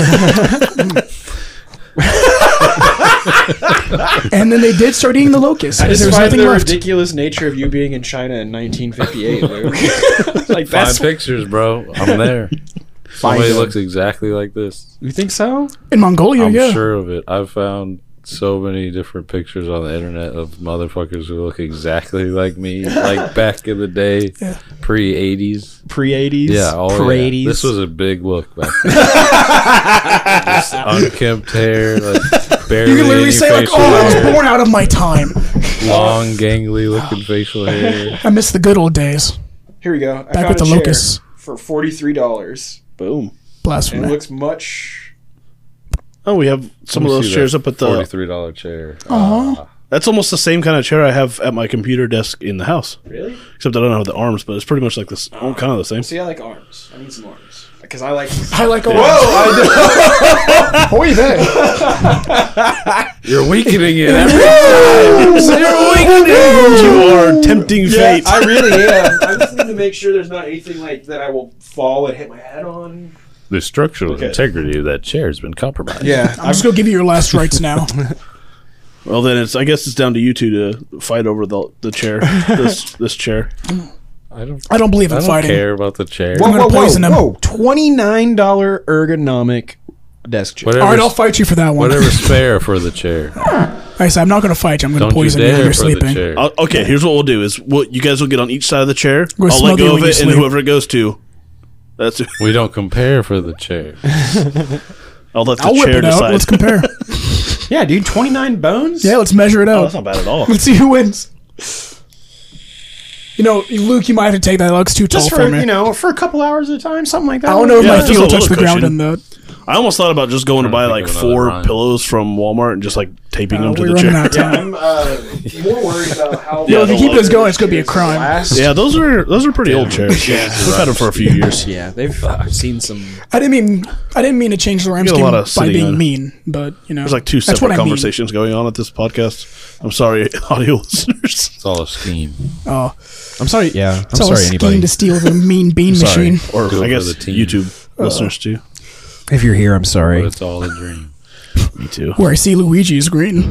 B: And then they did start eating the locusts.
A: I just
B: There was
A: find
B: nothing
A: the
B: left.
A: ridiculous nature of you being in China in nineteen fifty-eight, Luke. Like,
G: Find
A: that's.
G: pictures, bro. I'm there. Somebody
A: them.
G: looks exactly like this.
A: You think so?
B: In Mongolia,
G: I'm
B: yeah.
G: sure of it. I've found so many different pictures on the internet of motherfuckers who look exactly like me, like back in the day,
B: Yeah.
G: pre eighties.
A: Pre eighties?
G: Yeah, oh
A: Pre
G: yeah.
A: eighties?
G: This was a big look back then. Just unkempt hair, like barely
B: You can literally
G: any
B: say, like,
G: facial
B: oh, I was
G: hair,
B: born out of my time.
G: long, gangly looking facial hair.
B: I miss the good old days.
A: Here we go. I
B: Back
A: found
B: with
A: a
B: the
A: chair
B: locusts.
A: for forty-three dollars.
F: Boom.
A: And it
B: Blasphemy.
A: looks much.
F: Oh, we have some
G: Let
F: of
G: me
F: those
G: see
F: chairs
G: that
F: up at the.
G: forty-three dollar chair.
B: Uh-huh.
F: That's almost the same kind of chair I have at my computer desk in the house.
A: Really?
F: Except I don't have the arms, but it's pretty much like this. Oh, kind of the same.
A: See, I like arms. I need some arms. Because I like.
B: I like a
A: Whoa!
B: Boy, there.
G: You're weakening it.
F: You are tempting fate.
A: I really am. I just need to make sure there's not anything like that I will fall and hit my head on.
G: The structural
A: Okay.
G: integrity of that chair has been compromised.
A: Yeah.
B: I'm just gonna give you your last rights now.
F: Well, then it's. I guess it's down to you two to fight over the the chair. This this chair.
G: I don't.
B: I don't believe in
G: I don't
B: fighting.
G: care about the chair.
A: Whoa,
B: I'm gonna
A: whoa, whoa,
B: poison him.
A: whoa. twenty-nine dollars ergonomic desk chair.
G: Whatever,
B: All right, I'll fight you for that one.
G: whatever's fair for the chair.
B: I said I'm not gonna fight you. I'm gonna
G: Don't you
B: poison you when
G: dare
B: you're
G: for the
B: sleeping.
G: chair.
F: I'll, okay, here's what we'll do: is we'll, you guys will get on each side of the chair.
B: We'll
F: I'll let
B: smother you
F: go
B: when
F: of
B: you
F: it, and
B: sleep.
F: whoever it goes to, that's.
G: We don't compare for the chair.
F: I'll let the
B: I'll whip
F: chair
B: it out.
F: decide.
B: Let's compare.
A: Yeah, dude, twenty-nine bones?
B: Yeah, let's measure it
F: Oh,
B: out.
F: that's not bad at all.
B: Let's see who wins. You know, Luke, you might have to take that. That looks too tall
A: Just
B: for
A: for,
B: me.
A: you know, for a couple hours at a time, something like that.
B: I don't know if
F: Yeah,
B: my
F: just
B: feet
F: a
B: will touch
F: little
B: the ground
F: cushion.
B: in the.
F: I almost thought about just going to buy
G: Trying to
F: like
G: think of another
F: four
G: rhyme.
F: pillows from Walmart and just like taping
B: Uh,
F: them to
B: we're
F: the
B: running
F: chair.
B: out of
A: Yeah,
B: time.
A: I'm uh, more worried about how.
B: Yo, if you
F: the
B: keep this
F: longer
B: going, it's gonna be a crime.
A: Last.
F: Yeah, those are those are pretty old chairs.
A: Yeah.
F: We've had them for a few years.
A: Yeah, they've seen some.
B: I didn't mean I didn't mean to change the rhyme
F: get a
B: scheme
F: lot of
B: by
F: sitting
B: being
F: on-
B: mean, but you know,
F: There's like two
B: that's what
F: separate
B: I mean.
F: conversations going on at this podcast. I'm sorry, audio listeners.
G: It's all a scheme.
B: Oh,
A: I'm sorry. Yeah, I'm
B: it's all a
A: sorry,
B: scheme
A: anybody.
B: to steal the mean bean
F: Sorry.
B: machine.
F: Or
G: Do it
F: I
G: for
F: guess
G: the team.
F: YouTube listeners too.
A: If you're here, I'm
G: But
A: sorry.
G: it's all a dream.
F: Me too.
B: Where I see Luigi is green.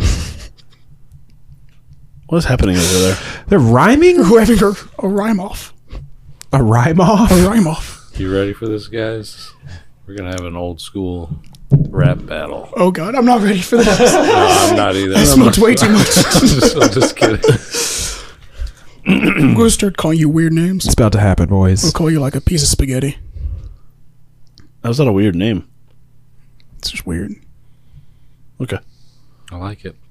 F: What is happening over there?
A: They're rhyming
B: We're having a, a rhyme off.
A: a rhyme off.
B: A rhyme off.
G: You ready for this, guys? We're gonna have an old school rap battle.
B: Oh god, I'm not ready for this.
G: No, I'm not either.
B: I smoked way too much.
G: I'm just, I'm just kidding.
B: I'm gonna start calling you weird names.
A: It's about to happen,
B: I'll
A: boys.
B: call you like a piece of spaghetti.
F: How's that a weird name?
B: It's just weird.
F: Okay,
G: I like it.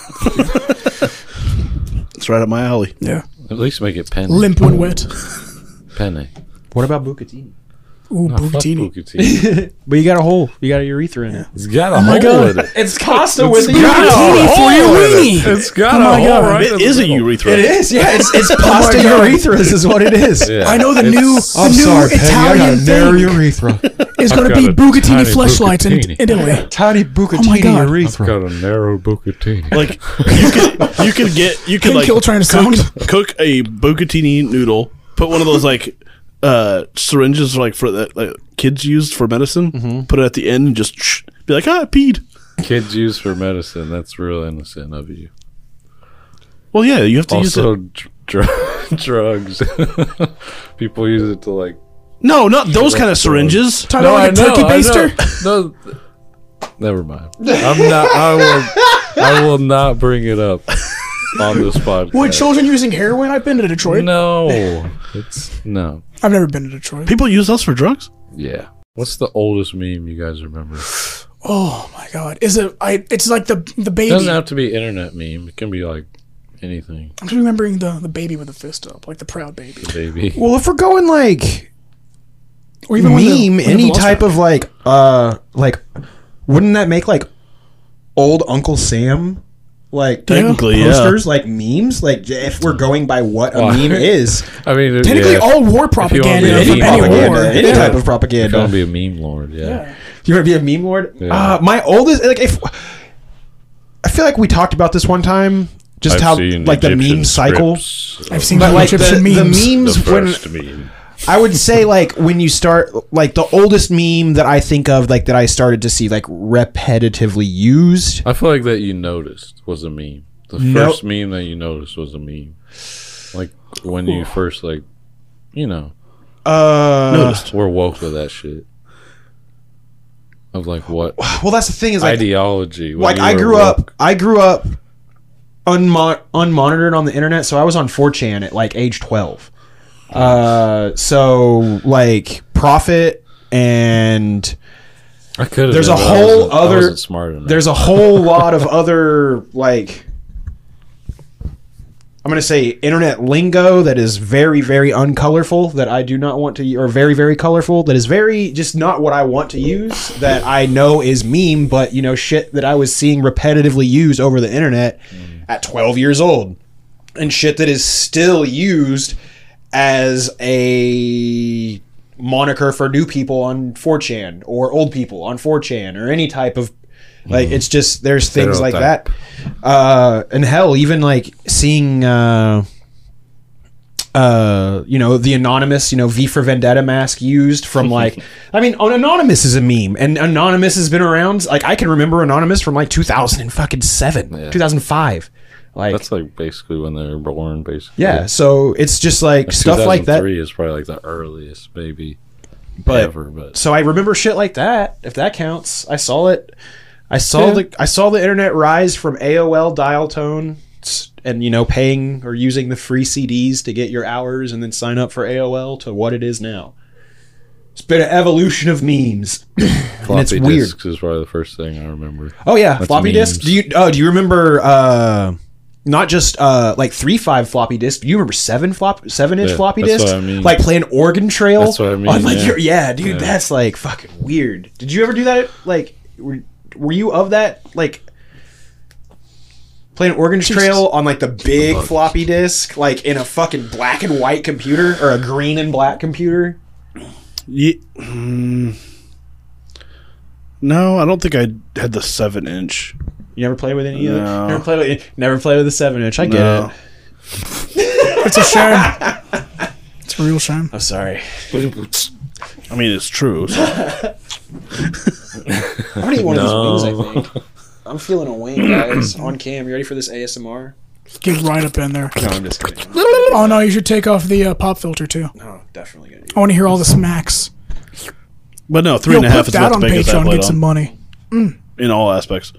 F: it's right up my alley.
B: Yeah.
G: At least make it penny.
B: Limp when wet.
G: Penny.
A: What about Bucatini?
B: Ooh,
G: No, fuck
B: Bucatini.
G: Bucatini.
A: But you got a hole. You got a urethra in it.
G: It's got a
B: my
G: hole
B: God.
G: in it.
A: It's Costa
G: with the
B: Bucatini for your weenie.
G: It's got
B: Oh
G: a
B: my
G: hole
B: God.
G: right
F: It
G: in the
F: is a
G: middle.
F: urethra.
A: It is. Yeah, it's it's pasta
B: God.
A: urethras is what it is.
G: Yeah,
B: I know the
G: it's-
B: new, the new Italian thing
A: urethra.
B: is
G: I've
B: going to
G: got
B: be
G: a
B: Bucatini
G: tiny
B: fleshlights in,
G: Bucatini.
B: in Italy.
A: Tiny Bucatini
B: Oh my God.
G: I've
A: urethra.
G: got a narrow Bucatini.
F: Like you could you could get you could
B: King
F: like
B: Kill trying to
F: cook,
B: sound.
F: cook a bucatini noodle, put one of those like uh syringes like for that like, kids use for medicine, put it at the end and just shh, be like, ah, I peed.
G: Kids use for medicine. That's real innocent of you.
F: Well, yeah, you have to use
G: Also,
F: it.
G: dr- dr- drugs. People use it to like.
F: No, not those kind of syringes.
B: Talking about like a turkey baster.
G: No, never mind. I'm not. I will. I will not bring it up on this podcast.
B: What, children using heroin? I've been to Detroit.
G: No, it's no.
B: I've never been to Detroit.
F: People use those for drugs.
G: Yeah. What's the oldest meme you guys remember?
B: Oh my god. Is it I it's like the the
G: It
B: baby.
G: doesn't have to be internet meme. It can be like anything.
B: I'm just remembering the, the baby with the fist up, like the proud baby.
G: Baby.
A: Well, if we're going like
B: Or even when the-
A: meme,
B: when the
A: any
B: Velociraptor-
A: type of like, uh, like, wouldn't that make like old Uncle Sam, like
F: Technically, yeah.
A: posters, like memes? Like, if we're going by what a
G: Well,
A: meme is,
G: I mean, it-
B: Technically
G: yeah,
B: all war
G: be
B: propaganda
G: a
B: from
G: meme
B: any
G: propaganda,
B: war.
A: any
B: Yeah.
A: type of
G: if you
A: propaganda.
G: want to be a meme lord, yeah.
B: Yeah.
A: You want to be a meme lord?
G: Yeah.
A: Uh, my oldest, like, if I feel like we talked about this one time, just
G: I've
A: how
G: seen
A: like the
G: Egyptian
A: meme cycle.
G: scripts
B: I've
G: of
B: seen
A: But
B: the
A: like the,
B: Egyptian
A: the
B: memes.
A: memes
G: the
A: when
G: first meme.
E: I would say like when you start like the oldest meme that I think of like that I started to see like repetitively used.
G: I feel like that you noticed was a meme. The
E: Nope.
G: first meme that you noticed was a meme. Like when you first like, you know,
E: Uh,
F: Noticed.
G: we're woke with that shit. Of like what
E: well, that's the thing is like,
G: ideology. when
E: like
G: you
E: I
G: were
E: grew up,
G: woke.
E: I grew up unmo- unmonitored on the internet, so I was on four chan at like age twelve. Uh, so like Prophet and
G: I could.
E: there's a whole
G: I
E: other
G: wasn't smart enough.
E: there's a whole lot of other like I'm gonna say internet lingo that is very very uncolorful that I do not want to or very very colorful that is very just not what I want to use that I know is meme but you know shit that I was seeing repetitively used over the internet at twelve years old and shit that is still used as a moniker for new people on four chan or old people on four chan or any type of like it's just there's things like that uh and hell even like seeing uh uh you know the anonymous you know V for Vendetta mask used from like I mean anonymous is a meme and anonymous has been around like I can remember anonymous from like two thousand seven
G: Yeah.
E: two thousand five like
G: That's like basically when they were born, basically.
E: yeah so it's just like stuff like that
G: two thousand three is probably like the earliest, maybe.
E: but
G: ever, but
E: so I remember shit like that if that counts. I saw it I saw
G: Yeah.
E: the I saw the internet rise from A O L dial tone and you know paying or using the free C Ds to get your hours and then sign up for A O L to what it is now. It's been an evolution of memes. And
G: floppy
E: it's weird.
G: disks is probably the first thing I remember.
E: Oh yeah,
G: That's
E: floppy
G: memes.
E: disks. Do you oh do you remember uh not just uh like three five floppy disks, do you remember seven flop seven inch
G: Yeah,
E: floppy
G: that's
E: disks?
G: what I mean.
E: Like playing Oregon Trail.
G: That's what I mean,
E: On like
G: yeah.
E: your, yeah, dude,
G: Yeah.
E: that's like fucking weird. Did you ever do that? Like, were, were you of that? Like playing Oregon Trail on like the big floppy disk, like in a fucking black and white computer or a green and black computer?
F: Ye- mm, no, I don't think I had the seven inch.
E: You never play with any of
F: No.
E: it? Never play with never play with a seven inch. I get
F: No.
E: it.
B: It's a shame. It's a real shame.
E: I'm sorry.
F: I mean, it's true. so-
E: I'm gonna eat one
G: No.
E: of these wings, I think. I'm feeling a wing, guys. On cam. You ready for this A S M R?
B: Get right up in there.
E: No, I'm just kidding.
B: Oh no, you should take off the uh, pop filter too.
E: No, definitely gonna do
B: I want to hear all the smacks.
F: But no, three
B: Yo,
F: and a half
B: put
F: is
B: that
F: about
B: on
F: the biggest
B: Patreon
F: I
B: and
F: played
B: get some
F: on,
B: money.
F: in all aspects.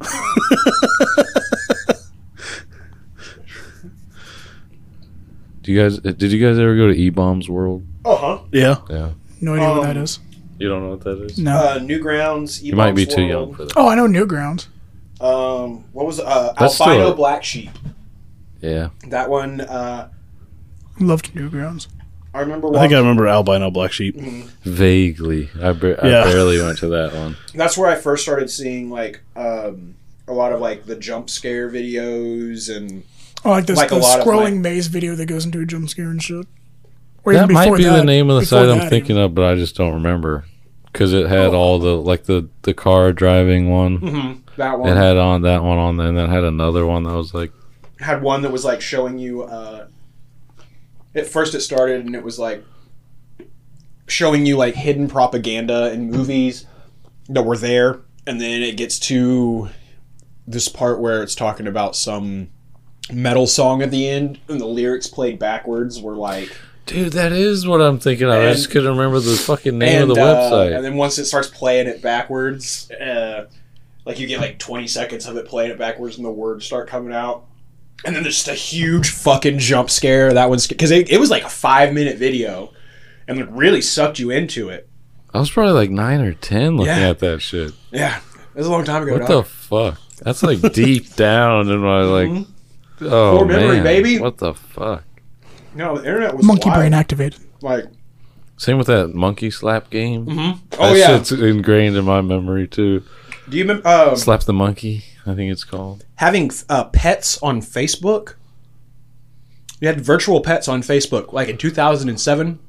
G: Do you guys? Did you guys ever go to E Bombs World?
E: Uh huh.
F: Yeah.
G: Yeah.
B: No idea what
E: Um,
B: that is.
G: You don't know what that is?
B: No.
E: Uh, Newgrounds.
G: You might be too young for that.
B: oh, I know Newgrounds.
E: Um, what was uh,
G: That's
E: albino
G: still-
E: black sheep?
G: Yeah.
E: That one. Uh,
B: Loved Newgrounds.
E: I remember.
F: I think I
E: Watching,
F: remember albino black sheep.
G: Vaguely. I, ba-
F: Yeah.
G: I barely went to that one.
E: that's where I first started seeing like um, a lot of like the jump scare videos and
B: Oh, like this
E: Like a
B: the
E: lot of
B: scrolling
E: my-
B: maze video that goes into a jump scare and shit. Or
G: That
B: even
G: might
B: before
G: be the
B: that-
G: name of the
B: before
G: site I'm
B: that
G: thinking
B: even.
G: of, but I just don't remember. Because it
B: Oh.
G: had all the, like the, the car driving one.
E: that one
G: It had on that one on there, and then it had another one that was like,
E: had one that was like showing you. Uh, at first, it started and it was like showing you like hidden propaganda in movies that were there, and then it gets to this part where it's talking about some metal song at the end, and the lyrics played backwards were like.
G: dude, that is what I'm thinking of. I
E: And-
G: just couldn't remember the fucking name
E: and,
G: of the
E: uh,
G: website.
E: and then once it starts playing it backwards, uh, like you get like twenty seconds of it playing it backwards, and the words start coming out. And then there's just a huge fucking jump scare. That one's because it, it was like a five minute video, and it really sucked you into it.
G: I was probably like nine or ten looking
E: Yeah.
G: at that shit.
E: Yeah, it was a long time ago.
G: What the
E: dog.
G: fuck? That's like deep down in my like. Oh
E: Mm-hmm. Core memory,
G: man,
E: baby.
G: What the fuck?
E: No, the internet was
B: Monkey
E: wild.
B: brain activated.
E: Like,
G: Same with that monkey slap game.
E: oh
G: That
E: yeah.
G: shit's ingrained in my memory too.
E: Do you remember um,
G: Slap the monkey, I think it's called.
E: having uh, pets on Facebook? You had virtual pets on Facebook, like in two thousand seven.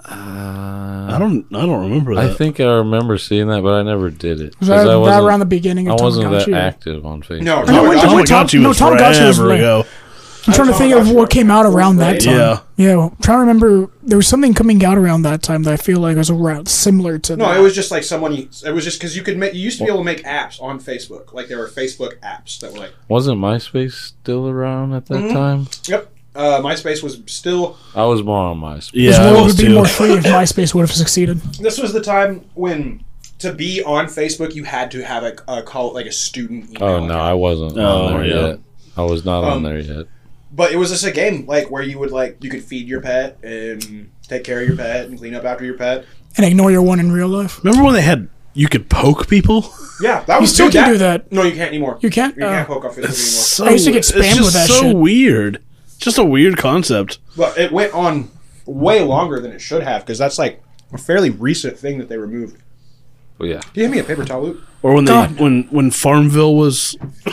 G: Uh,
F: I don't. I don't remember that.
G: I think I remember seeing that, but I never did it.
B: Was
G: 'Cause
B: that,
G: I
B: that
G: wasn't,
B: around the beginning
G: I
B: of
G: wasn't that
B: Tamagotchi?
G: active on Facebook.
E: No,
B: I know when-
E: Tamagotchi-
B: when Tom-
F: Tamagotchi
B: no,
F: was
B: Tamagotchi was
F: forever
B: like-
F: ago.
B: I'm trying to think of what came out around that time.
F: Yeah.
B: Yeah, well, I'm trying to remember. There was something coming out around that time that I feel like was around similar to
E: No,
B: that.
E: it was just like someone. It was just because you could make. You used to be able to make apps on Facebook. Like there were Facebook apps that were like.
G: Wasn't MySpace still around at that
E: Mhm.
G: time?
E: Yep. Uh, MySpace was still.
G: I was more on MySpace.
F: Yeah,
B: This
F: I
B: world
F: was
B: would be
F: too.
B: more free if MySpace would have succeeded.
E: This was the time when to be on Facebook you had to have a, a call like a student email.
G: Oh no,
E: account.
G: I wasn't
F: Oh,
G: on there
F: yeah.
G: yet. I was not
E: Um,
G: on there yet.
E: But it was just a game like where you would like you could feed your pet and take care of your pet and clean up after your pet.
B: And ignore your one in real life.
F: Remember when they had you could poke people?
E: Yeah, that
B: You
E: was
B: still
E: dude,
B: can do that.
E: No, you can't anymore.
B: You can't?
E: You can't
B: Oh.
E: poke on Facebook anymore.
F: So,
B: I used to get
F: it's
B: spammed
F: just
B: with that
F: so
B: shit.
F: weird. Just a weird concept.
E: But it went on way longer than it should have because that's like a fairly recent thing that they removed.
G: But yeah,
E: Can you hand me a paper towel, Luke?
F: Or when they
B: God.
F: when when Farmville was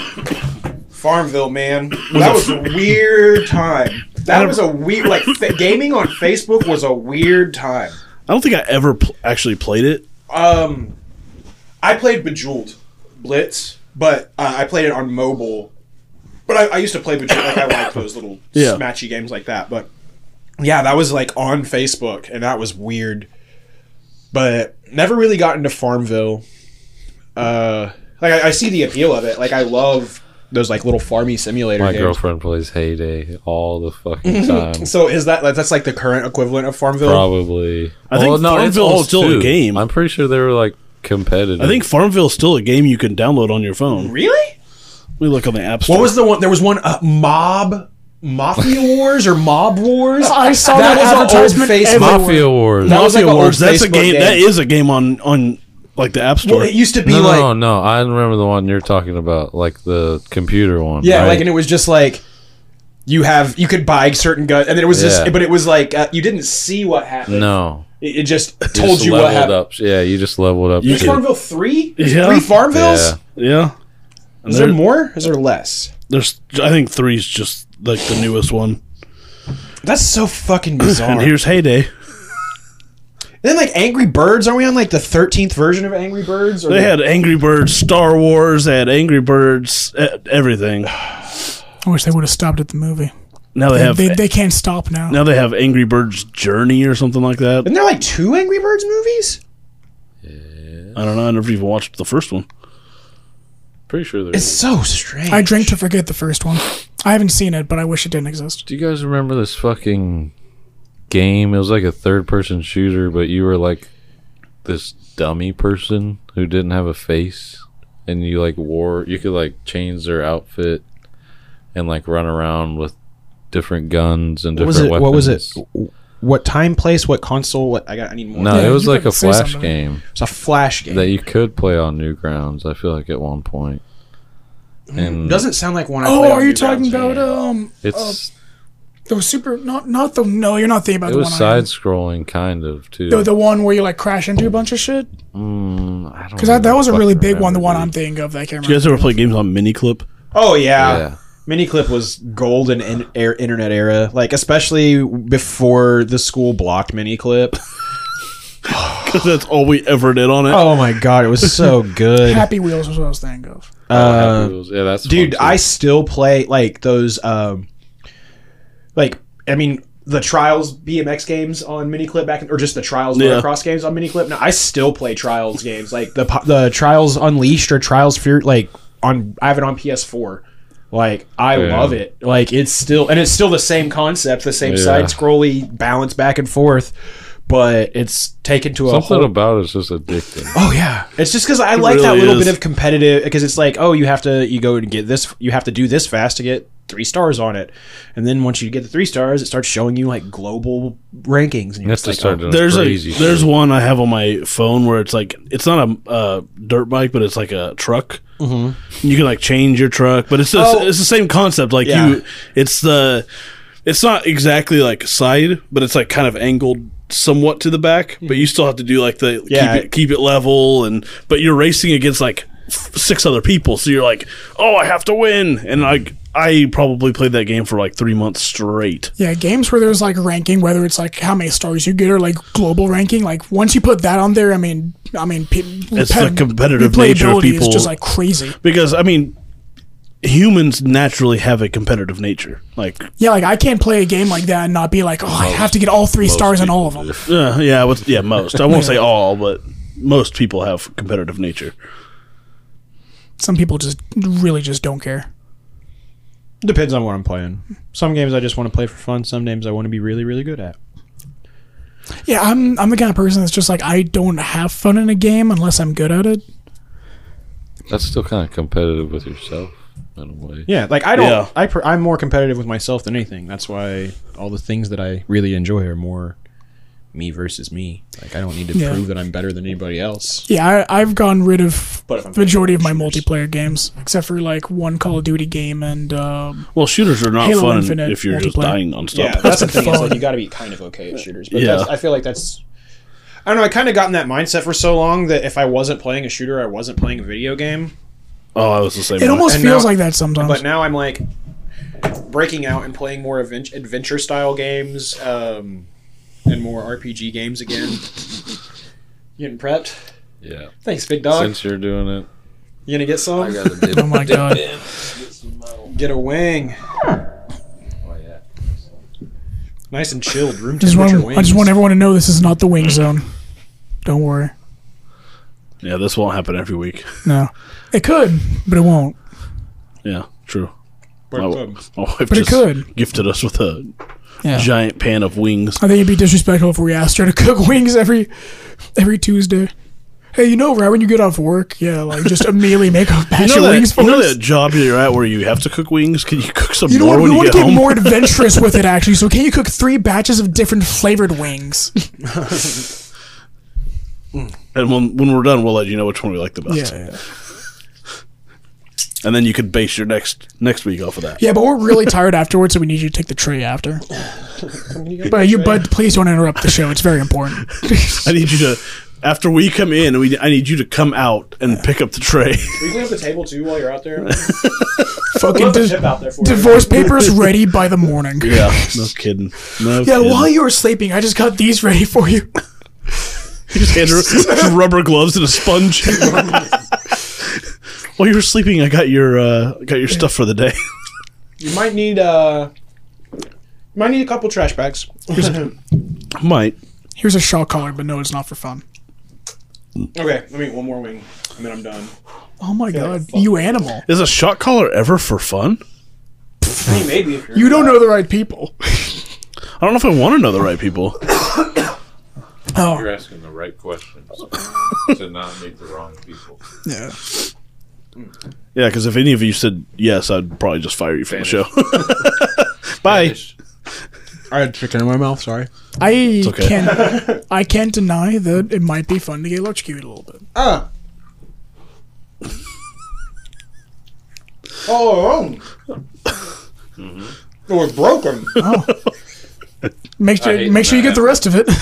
E: Farmville, man. That was a weird time. That was a weird, like, fa- gaming on Facebook was a weird time.
F: I don't think I ever pl- actually played it.
E: Um, I played Bejeweled Blitz, but uh, I played it on mobile. But I, I used to play Bejeweled, like, I liked those little
F: Yeah.
E: smatchy games like that. But, yeah, that was, like, on Facebook, and that was weird. But never really got into Farmville. Uh, like, I, I see the appeal of it. Like, I love those, like, little farmy simulator
G: my
E: games.
G: girlfriend plays Heyday all the fucking time.
E: So is that that's like the current equivalent of Farmville?
G: Probably.
F: I think Farmville is still a game.
G: I'm pretty sure they were like competitive.
F: I think Farmville is still a game you can download on your phone.
E: Really?
F: Let me look on the App Store.
E: What was the one? There was one uh, Mob Mafia Wars or Mob Wars.
B: I saw
E: That
B: that,
E: was an old
B: advertisement
E: Facebook-
B: everywhere.
G: Mafia Wars.
E: That was like
F: Mafia
E: an old
F: Wars? That's a
E: Facebook
F: game,
E: game.
F: That is a game on on like the App Store.
E: Well, it used to be
G: No,
E: like
G: no, no. I remember the one you're talking about, like the computer one.
E: yeah,
G: right?
E: like and it was just like you have you could buy certain guns, and then it was
G: Yeah.
E: just but it was like uh, you didn't see what happened.
G: no.
E: It, it just
G: You
E: told
G: just
E: you what
G: leveled
E: happened.
G: up. Yeah, you just leveled up.
E: There's
G: to-
E: Farmville three. There's
F: Yeah.
E: three Farmvilles.
G: Yeah.
F: yeah. And
E: Is there
F: there-
E: more? Is there less?
F: There's I think three's just like the newest one.
E: That's so fucking bizarre.
F: And here's Heyday.
E: And then like Angry Birds, are we on like the thirteenth version of Angry Birds? Or
F: They
E: the-
F: had Angry Birds, Star Wars, they had Angry Birds, e- everything.
B: I wish they would have stopped at the movie.
F: Now they
B: They,
F: have
B: they, they can't stop now.
F: now they have Angry Birds Journey or something like that.
E: Isn't there like two Angry Birds movies?
F: I don't know. I never even watched the first one.
G: Pretty sure there
E: It's
G: is.
E: so strange.
B: I drink to forget the first one. I haven't seen it, but I wish it didn't exist.
G: Do you guys remember this fucking game? It was like a third person shooter, but you were like this dummy person who didn't have a face, and you like wore, you could like change their outfit and like run around with different guns and
E: What
G: different
E: was it?
G: weapons.
E: What was it? What time, place, what console? What I got? I need more.
G: No,
B: Yeah,
G: it was
B: you
G: like
B: could
G: a
B: say
G: flash
B: something.
G: game
E: It's a flash game.
G: that you could play on Newgrounds. I feel like at one point. And
E: Doesn't sound like one. I
B: Oh,
E: played on
B: are you
E: Newgrounds.
B: talking about um
G: it's
B: the super not not the no, you're not thinking about
G: it
B: the
G: was
B: one I
G: side
B: am.
G: scrolling kind of too.
B: the the one where you like crash into a bunch of shit?
G: Mm, I don't
B: Because that, that
G: even
B: was a really
G: fucking
B: big one, the
G: remember,
B: one
G: dude.
B: I'm thinking of that I can't
F: Did you guys
B: remember.
F: ever play games on Miniclip?
E: Oh yeah.
G: Yeah.
E: Miniclip was golden in air internet era, like especially before the school blocked Miniclip.
F: Because that's all we ever did on it.
E: Oh my god, it was so good.
B: Happy Wheels was what I was thinking of.
E: Uh,
G: Happy Wheels. Yeah, that's
E: dude,
G: fun, too.
E: I still play like those um like I mean the Trials B M X games on Miniclip back in, or just the Trials
F: Yeah.
E: motocross games on Miniclip. No, I still play Trials games like the po- the Trials Unleashed or Trials Fear like on I have it on P S four. Like I
G: Yeah.
E: love it. Like it's still and it's still the same concept, the same
G: Yeah.
E: side scrolly balance back and forth, but it's taken to a
G: Something
E: whole
G: about it's just addicting.
E: Oh yeah, it's just because I
F: It
E: like that
F: really
E: little
F: is.
E: bit of competitive. Because it's like, oh, you have to, you go and get this, you have to do this fast to get three stars on it, and then once you get the three stars, it starts showing you like global rankings, and
G: You
E: you're
G: have
E: just
G: to
E: like,
G: start
E: oh.
G: doing
F: There's a
G: crazy
F: there's
G: shit.
F: one I have on my phone where it's like it's not a uh, dirt bike, but it's like a truck. Mm-hmm. You can like change your truck, but it's just,
E: Oh.
F: it's the same concept. Like
E: Yeah.
F: you, it's the it's not exactly like side, but it's like kind of angled somewhat to the back. But you still have to do like the
E: Yeah.
F: keep it keep it level, and but you're racing against like f- six other people, so you're like, oh, I have to win, and like. I probably played that game for like three months straight.
B: Yeah, games where there's like ranking, whether it's like how many stars you get or like global ranking. Like once you put that on there, I mean, I mean, pe-
F: It's
B: pe-
F: the competitive nature of
B: replayability is
F: people.
B: just like crazy.
F: Because I mean, humans naturally have a competitive nature. Like,
B: Yeah, like I can't play a game like that and not be like, oh, I have to get all three
G: Most
B: stars in all of
G: people
B: them.
F: uh, yeah, with, yeah, most. I won't say all, but most people have competitive nature.
B: Some people just really just don't care.
E: Depends on what I'm playing. Some games I just want to play for fun. Some games I want to be really, really good at.
B: Yeah, I'm I'm the kind of person that's just like, I don't have fun in a game unless I'm good at it.
G: That's still kind of competitive with yourself in a way.
E: Yeah, like I don't.
F: Yeah.
E: I pr- I'm more competitive with myself than anything. That's why all the things that I really enjoy are more me versus me. Like I don't need to
B: Yeah.
E: prove that I'm better than anybody else.
B: Yeah, I, I've gotten rid of
E: But if I'm
B: the majority of my
E: playing shooters.
B: multiplayer games, except for like one Call of Duty game and um,
F: Well, shooters are not
B: Halo
F: fun
B: Infinite
F: if you're just
B: multiplayer.
F: dying on stuff.
E: Yeah, that's the thing. Is
B: fun.
E: that you got to be kind of okay at shooters. But
F: Yeah.
E: that's, I feel like that's. I don't know. I kind of got in that mindset for so long that if I wasn't playing a shooter, I wasn't playing a video game.
F: Oh, I was the same
B: it
F: way.
B: almost
E: And
B: feels
E: now-
B: like that sometimes.
E: But now I'm like breaking out and playing more advent- adventure style games um, and more R P G games again. Getting prepped.
G: Yeah.
E: Thanks, big dog.
G: Since you're doing it,
E: You gonna get some?
G: I gotta dip,
B: Oh my
G: dip
B: God.
G: in. Get some, uh,
E: Get a wing.
G: oh, yeah.
E: Nice and chilled. Room
B: just
E: temperature
B: want,
E: wings.
B: I just want everyone to know this is not the wing zone. Don't worry.
F: Yeah, this won't happen every week.
B: No. It could, but it won't.
F: Yeah, true.
E: But,
F: My,
E: um,
F: my wife
B: But it
F: just
B: could.
F: gifted us with a
B: Yeah.
F: giant pan of wings.
B: I think it'd be disrespectful if we asked her to cook wings every every Tuesday. Hey, you know, right when you get off work, yeah, like just immediately make a batch
F: You know,
B: of wings
F: that,
B: for
F: you know
B: us.
F: that job you're at where you have to cook wings? Can you cook some
B: You know
F: more
B: what?
F: when
B: We
F: you
B: want
F: get
B: to get
F: home?
B: more adventurous with it, actually. So, can you cook three batches of different flavored wings?
F: And when, when we're done, we'll let you know which one we like the best.
B: Yeah, yeah.
F: And then you could base your next next week off of that.
B: Yeah, but we're really tired afterwards, so we need you to take the tray after. But you, but please don't interrupt the show. It's very important.
F: I need you to, after we come in, we, I need you to come out and pick up the tray.
E: Will you clean up the table too while you're out there?
B: Fucking
E: Put the
B: di-
E: tip out there for you.
B: divorce papers ready by the morning.
F: Yeah, no kidding. No
B: Yeah,
F: kidding.
B: while you were sleeping, I just got these ready for you.
F: You just hand her some rubber gloves and a sponge. While you were sleeping, I got your uh, got your stuff for the day.
E: You might need uh, you might need a couple trash bags.
F: Might.
B: Here's a shock collar, but no, it's not for fun.
E: Okay, let me eat one more wing, and then I'm done.
B: Oh my god,
E: like fuck.
B: you animal.
F: Is a shot collar ever for fun?
E: I mean, maybe if you're
B: You don't know the right people.
F: I don't know if I want to know the right people.
B: Oh,
G: You're asking the right questions to not meet the wrong people.
B: yeah.
F: Yeah, because if any of you said yes, I'd probably just fire you from the show. Bye.
G: Finish.
E: I had chicken in my mouth. Sorry.
B: I
F: okay.
B: can't. I can't deny that it might be fun to get electrocuted a little bit.
E: Ah. Oh. Mm-hmm. It was broken.
B: Make
G: I
B: sure,
G: hate
B: make sure you
G: when
B: get the
G: that
B: rest of it.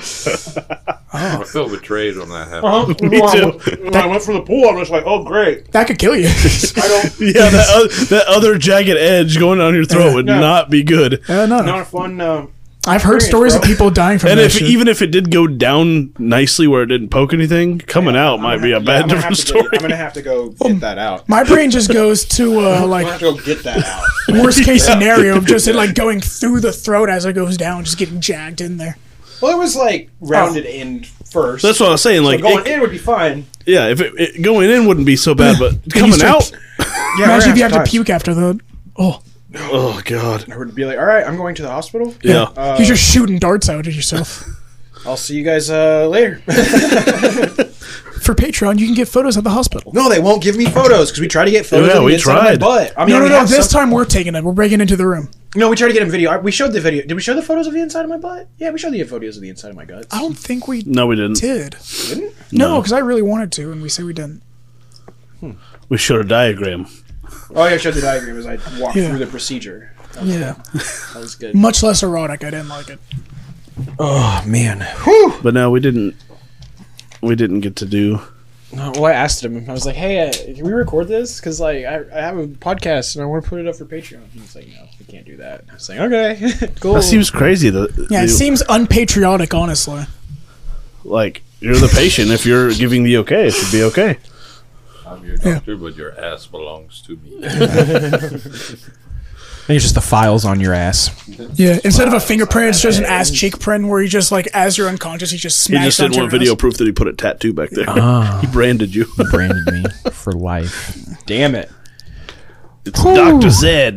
G: I feel betrayed when that happens.
E: Uh-huh.
F: Me too.
E: When I went for the pool, I was like, "Oh, great!
B: That could kill you.
E: I don't
F: Yeah, that, o- that other jagged edge going down your throat would
E: No.
F: not be good.
B: Uh, no,
E: not a fun." Uh,
B: I've heard
E: experience,
B: stories
E: bro.
B: of people dying from
F: And
B: that
F: if
B: shit.
F: even if it did go down nicely where it didn't poke anything, coming out
E: I'm
F: might
E: gonna
F: be a
E: have-
F: bad
E: yeah, I'm gonna
F: different
E: have to go-
F: story.
E: I'm gonna have to go get that out.
B: My brain just goes to uh,
E: I'm gonna
B: like
E: have to go get that out.
B: worst case scenario of just it like going through the throat as it goes down, just getting jagged in there.
E: Well, it was like rounded in first.
F: That's what I was saying.
E: So
F: Like,
E: going
F: it-
E: in would be fine.
F: yeah, if it, it going in wouldn't be so bad, but
B: Then you
F: coming
B: start-
F: out,
E: Yeah,
B: Imagine if you have to puke after that. Oh,
F: oh god,
E: I would be like, "All right, I'm going to the hospital.
F: yeah.
E: Uh,
B: you're just shooting darts out at yourself.
E: I'll see you guys uh, later."
B: For Patreon, you can get photos at the hospital.
E: No, they won't give me photos because we try to get photos
F: Yeah,
E: of
F: we
E: the inside of my
F: tried.
E: butt. I mean,
B: No,
E: I
B: no,
E: mean,
B: no.
E: have
B: This
E: some-
B: time we're taking it. We're breaking into the room.
E: No, we tried to get him video. I- We showed the video. Did we show the photos of the inside of my butt? Yeah, we showed the photos of the inside of my guts.
B: I don't think we
F: No, we didn't.
B: did.
E: Didn't?
B: No, because I really wanted to, and we said we didn't.
F: We showed a diagram.
E: Oh, yeah, I showed the diagram as I walked
B: Yeah.
E: through the procedure.
B: Yeah.
E: That was good.
B: Much less erotic. I didn't like it.
E: Oh man. Whew.
F: But no, we didn't. We didn't get to do.
E: No, well, I asked him. I was like, "Hey, uh, can we record this? Because like, I, I have a podcast and I want to put it up for Patreon." And he's like, "No, we can't do that." I was like, "Okay, cool."
F: That seems crazy. That
B: Yeah, it
F: you-
B: seems unpatriotic, honestly.
F: like you're the patient. If you're giving the okay, it should be okay.
G: I'm your your doctor, but your ass belongs to me.
A: I think it's just the files on your ass.
B: Yeah, instead of a fingerprint, it's just an ass cheek print where you just like, as you're unconscious, he just
F: He
B: smacks
F: just didn't
B: onto
F: want
B: your
F: video
B: ass.
F: proof that he put a tattoo back there.
A: Ah.
F: He branded you.
A: Branded me for life. Damn it.
F: It's Doctor Zed.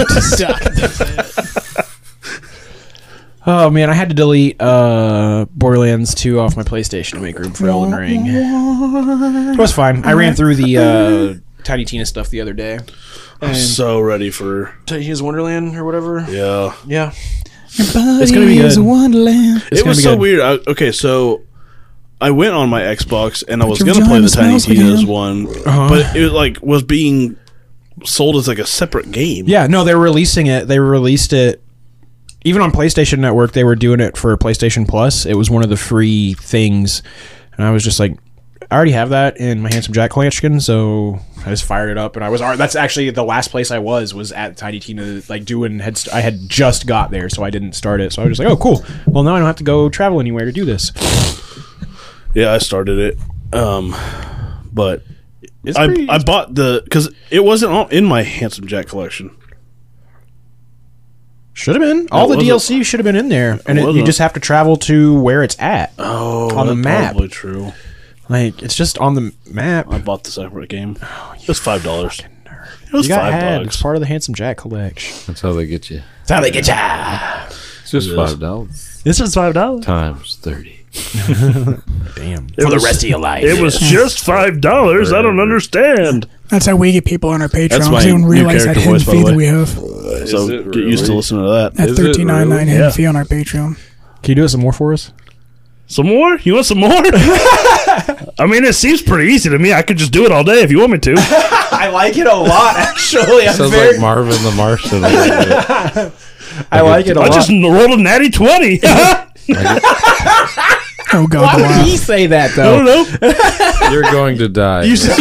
A: Oh man, I had to delete uh, Borderlands two off my PlayStation to make room for Elden Ring. It was fine. I ran through the uh, Tiny Tina stuff the other day.
F: I'm so ready for.
A: Tiny Tina's Wonderland or whatever.
F: Yeah.
A: Yeah.
B: It's
A: gonna be good.
B: Wonderland.
A: It's
F: It
A: gonna
F: was
A: be
F: so
A: good.
F: weird. I, okay, so I went on my Xbox and I was
B: your
F: gonna play the
B: vagina
F: Tiny
B: smells like
F: Tina's
B: ham.
F: one,
A: Uh-huh.
F: but it like was being sold as like a separate game.
A: Yeah, no, they're releasing it. They released it even on PlayStation Network. They were doing it for PlayStation Plus. It was one of the free things, and I was just like, I already have that in my Handsome Jack collection, so I just fired it up, and I was. That's actually the last place I was was at Tiny Tina, like doing head. I had just got there, so I didn't start it. So I was just like, oh, cool. Well, now I don't have to go travel anywhere to do this.
F: Yeah, I started it, um, but
A: It's
F: I
A: pretty-
F: I bought the because it wasn't all in my Handsome Jack collection.
A: Should have been. All
F: It
A: the D L
F: wasn't.
A: C should have been in there, and it, you
F: wasn't.
A: just have to travel to where it's at.
F: Oh,
A: On the
F: that's
A: map.
F: Probably true.
A: Like it's just on the map.
F: I bought the separate game. It was five dollars. It was
A: You got
F: five
A: had.
F: bucks.
A: It's part of the Handsome Jack collection.
G: That's how they get you.
A: That's how they get ya.
G: It's just
F: It is.
G: five dollars
A: This is five dollars.
G: times thirty.
A: Damn.
F: For the rest of your life. It was just five dollars. I don't understand.
B: That's how we get people on our Patreon.
F: That's
B: 'Cause
F: my
B: they don't
F: new
B: realize that
F: character
B: hidden
F: voice, by the
B: fee that
F: way.
B: we have.
F: So
G: it
F: get used to
G: really?
F: listening to that.
B: At
G: Is it
B: thirteen ninety nine
G: really?
B: hidden
F: Yeah.
B: fee on our Patreon.
A: Can you do it some more for us?
F: Some more? You want some more? I mean, it seems pretty easy to me. I could just do it all day if you want me to.
A: I like it a lot, actually. I'm
G: Sounds
A: very,
G: like Marvin the Martian. a little bit.
A: I like it a
F: I
A: lot.
F: just rolled a natty twenty.
B: Oh God,
A: Why
B: the
A: would
B: laugh.
A: he say that
F: I
A: though?
F: don't know.
G: You're going to die.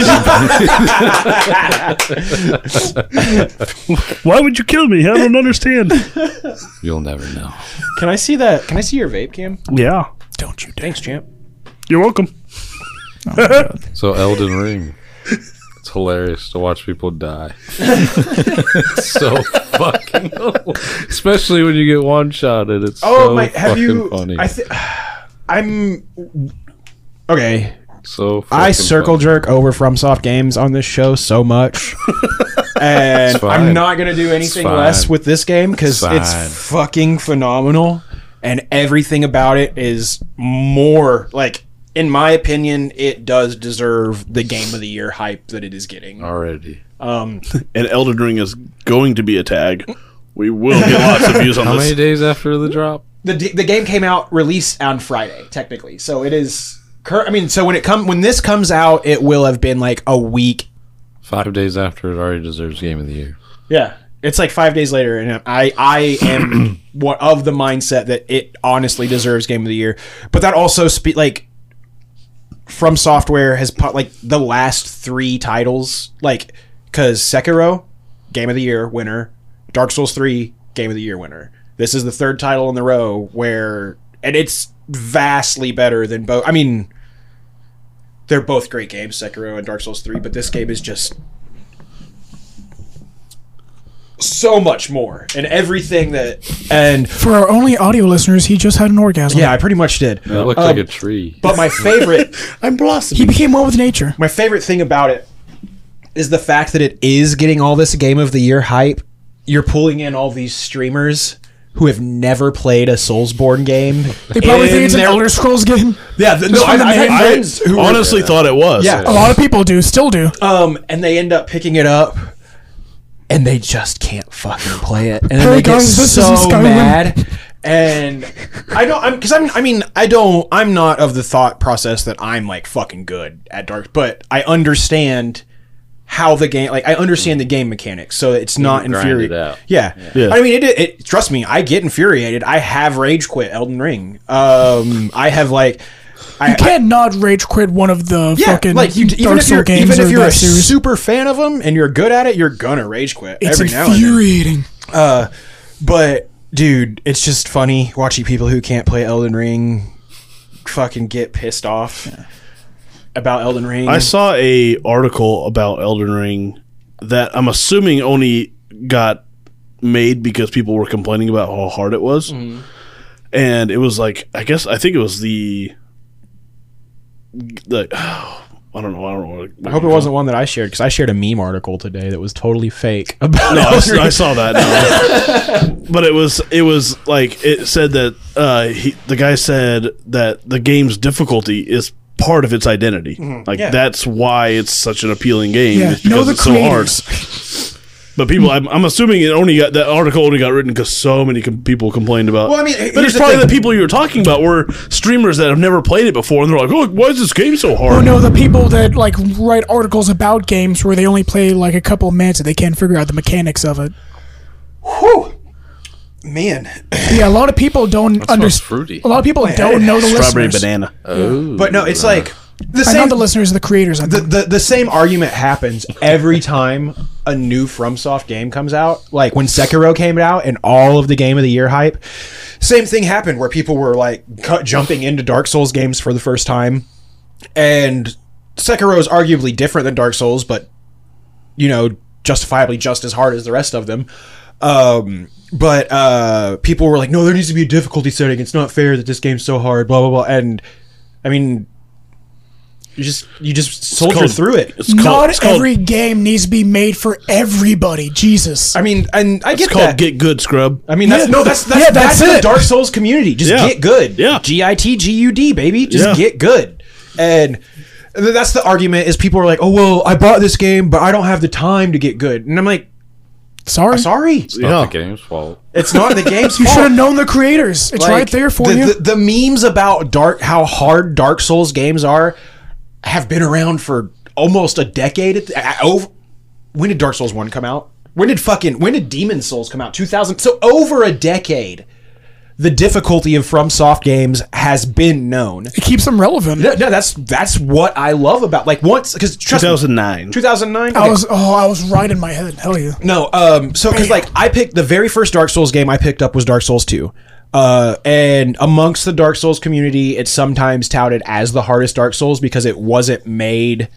F: Why would you kill me? I don't understand.
G: You'll never know.
A: Can I see that? Can I see your vape cam?
F: Yeah.
B: Don't you dare.
A: Thanks, champ.
F: You're welcome.
G: So Elden Ring. It's hilarious to watch people die. It's so fucking especially when you get one shotted. It's
A: Oh
G: so
A: my! Have
G: fucking
A: you?
G: funny.
A: I th- I'm okay.
G: so
A: I
G: fucking
A: circle
G: funny.
A: jerk over FromSoft games on this show so much, and
G: It's fine.
A: I'm not gonna do anything
G: fine.
A: less with this game because
G: It's
A: it's
G: fine.
A: fucking phenomenal, and everything about it is more like, in my opinion, it does deserve the Game of the Year hype that it is getting.
G: already.
A: Um,
F: And Elden Ring is going to be a tag. We will get lots of views on
G: How
F: this.
G: many days after the drop?
A: the d- the game came out released on Friday technically, so it is. Cur- I mean, so when it come when this comes out, it will have been like a week.
G: Five days after it already deserves Game of the Year.
A: Yeah, it's like five days later, and I I am what of the mindset that it honestly deserves Game of the Year. But that also spe- like From Software has put like the last three titles, like because Sekiro, Game of the Year winner, Dark Souls three, Game of the Year winner. This is the third title in the row where, and it's vastly better than both. I mean, they're both great games, Sekiro and Dark Souls three, but this game is just so much more and everything that and
B: For our only audio listeners, he just had an orgasm.
A: yeah, I pretty much did.
G: That looked
A: Um,
G: like a tree.
A: But my favorite
F: I'm blossoming.
B: He became one with nature.
A: my favorite thing about it is the fact that it is getting all this Game of the Year hype. You're pulling in all these streamers who have never played a Soulsborne game.
B: They probably
A: in
B: think it's an
A: their-
B: Elder Scrolls game.
A: Yeah, the, no,
B: from
A: I,
B: the
A: I had
B: name.
A: friends who were-
F: honestly thought it was.
A: Yeah.
B: A lot of people do, still do.
A: um, and they end up picking it up, and they just can't fucking play it, and then
B: Hey
A: they get
B: guys, this
A: so
B: isn't Skyrim.
A: mad. And I don't, I'm because I'm, I mean, I don't, I'm not of the thought process that I'm like fucking good at Dark, but I understand how the game, like I understand the game mechanics, so it's not
G: can grind
A: infuriating.
G: it out.
A: Yeah.
F: Yeah.
A: I mean, it, it. Trust me, I get infuriated. I have rage quit Elden Ring. Um, I have like. I,
B: You can't not rage quit one of the
A: yeah,
B: fucking
A: like you, even
B: Dark
A: if
B: Souls
A: you're
B: games
A: even
B: or
A: if you're
B: that
A: a
B: series.
A: super fan of them and you're good at it, you're gonna rage quit
B: It's
A: every now and then.
B: infuriating.
A: Uh, but dude, it's just funny watching people who can't play Elden Ring fucking get pissed off. about Elden Ring.
F: I saw a article about Elden Ring that I'm assuming only got made because people were complaining about how hard it was. Mm-hmm. And it was like, I guess, I think it was the, the, oh, I don't know. I don't know. What, what
A: I hope it wasn't one that I shared, because I shared a meme article today that was totally fake. About
F: no, I, I saw that. No. But it was, it was like, it said that uh, he, the guy said that the game's difficulty is part of its identity. Mm-hmm. Like, yeah. That's why it's such an appealing game.
B: Yeah.
F: It's because
B: know the
F: it's
B: creators.
F: so hard. But people, I'm, I'm assuming it only got that article only got written because so many com- people complained about.
A: Well, I mean,
F: but it's probably the people you were talking about were streamers that have never played it before, and they're like, "Oh, why is this game so hard?"
B: Oh no, the people that like write articles about games where they only play like a couple of minutes and they can't figure out the mechanics of it.
A: Whew. Man,
B: yeah, a lot of people don't understand.
G: Fruity.
B: A lot of people don't know the
F: Strawberry
B: listeners.
F: banana.
G: Oh,
A: but no, it's like. The
B: I
A: same,
B: know the listeners are the creators.
A: The, the the same argument happens every time a new FromSoft game comes out. Like when Sekiro came out and all of the Game of the Year hype, same thing happened where people were like cut, jumping into Dark Souls games for the first time. And Sekiro is arguably different than Dark Souls, but you know, justifiably just as hard as the rest of them. Um, but uh, people were like, "No, there needs to be a difficulty setting. It's not fair that this game's so hard." Blah blah blah. And I mean. You just you just soldier
F: called,
A: through it.
F: It's
B: Not
F: called, it's
B: every
F: called,
B: game needs to be made for everybody. Jesus.
A: I mean, and I
F: it's
A: get
F: called
A: that.
F: Get Good, scrub.
A: I mean, that's
B: Yeah.
A: no, that's that's,
B: Yeah,
A: that's,
B: that's
A: the
B: it.
A: Dark Souls community. Just
F: Yeah.
A: get good.
F: Yeah.
A: G I T G U D, baby. Just
F: Yeah.
A: get good. And th- that's the argument. Is people are like, "Oh well, I bought this game, but I don't have the time to get good." And I'm like,
B: Sorry.
A: "Sorry,
G: It's not
F: Yeah.
G: the game's fault.
A: it's not the game's
B: You
A: fault."
B: should have known the creators. It's
A: Like,
B: right there for
A: the,
B: you.
A: The, the memes about dark, how hard Dark Souls games are, have been around for almost a decade. I- I- Over when did Dark Souls one come out? When did fucking when did Demon Souls come out? two thousand. So over a decade, the difficulty of FromSoft games has been known.
B: It keeps them relevant.
A: No, no, that's that's what I love about like once because
F: two thousand nine.
A: two thousand nine.
B: I was oh, I was right in my head. Hell yeah.
A: No, um, so because like I picked the very first Dark Souls game I picked up was Dark Souls two, uh, and amongst the Dark Souls community, it's sometimes touted as the hardest Dark Souls because it wasn't made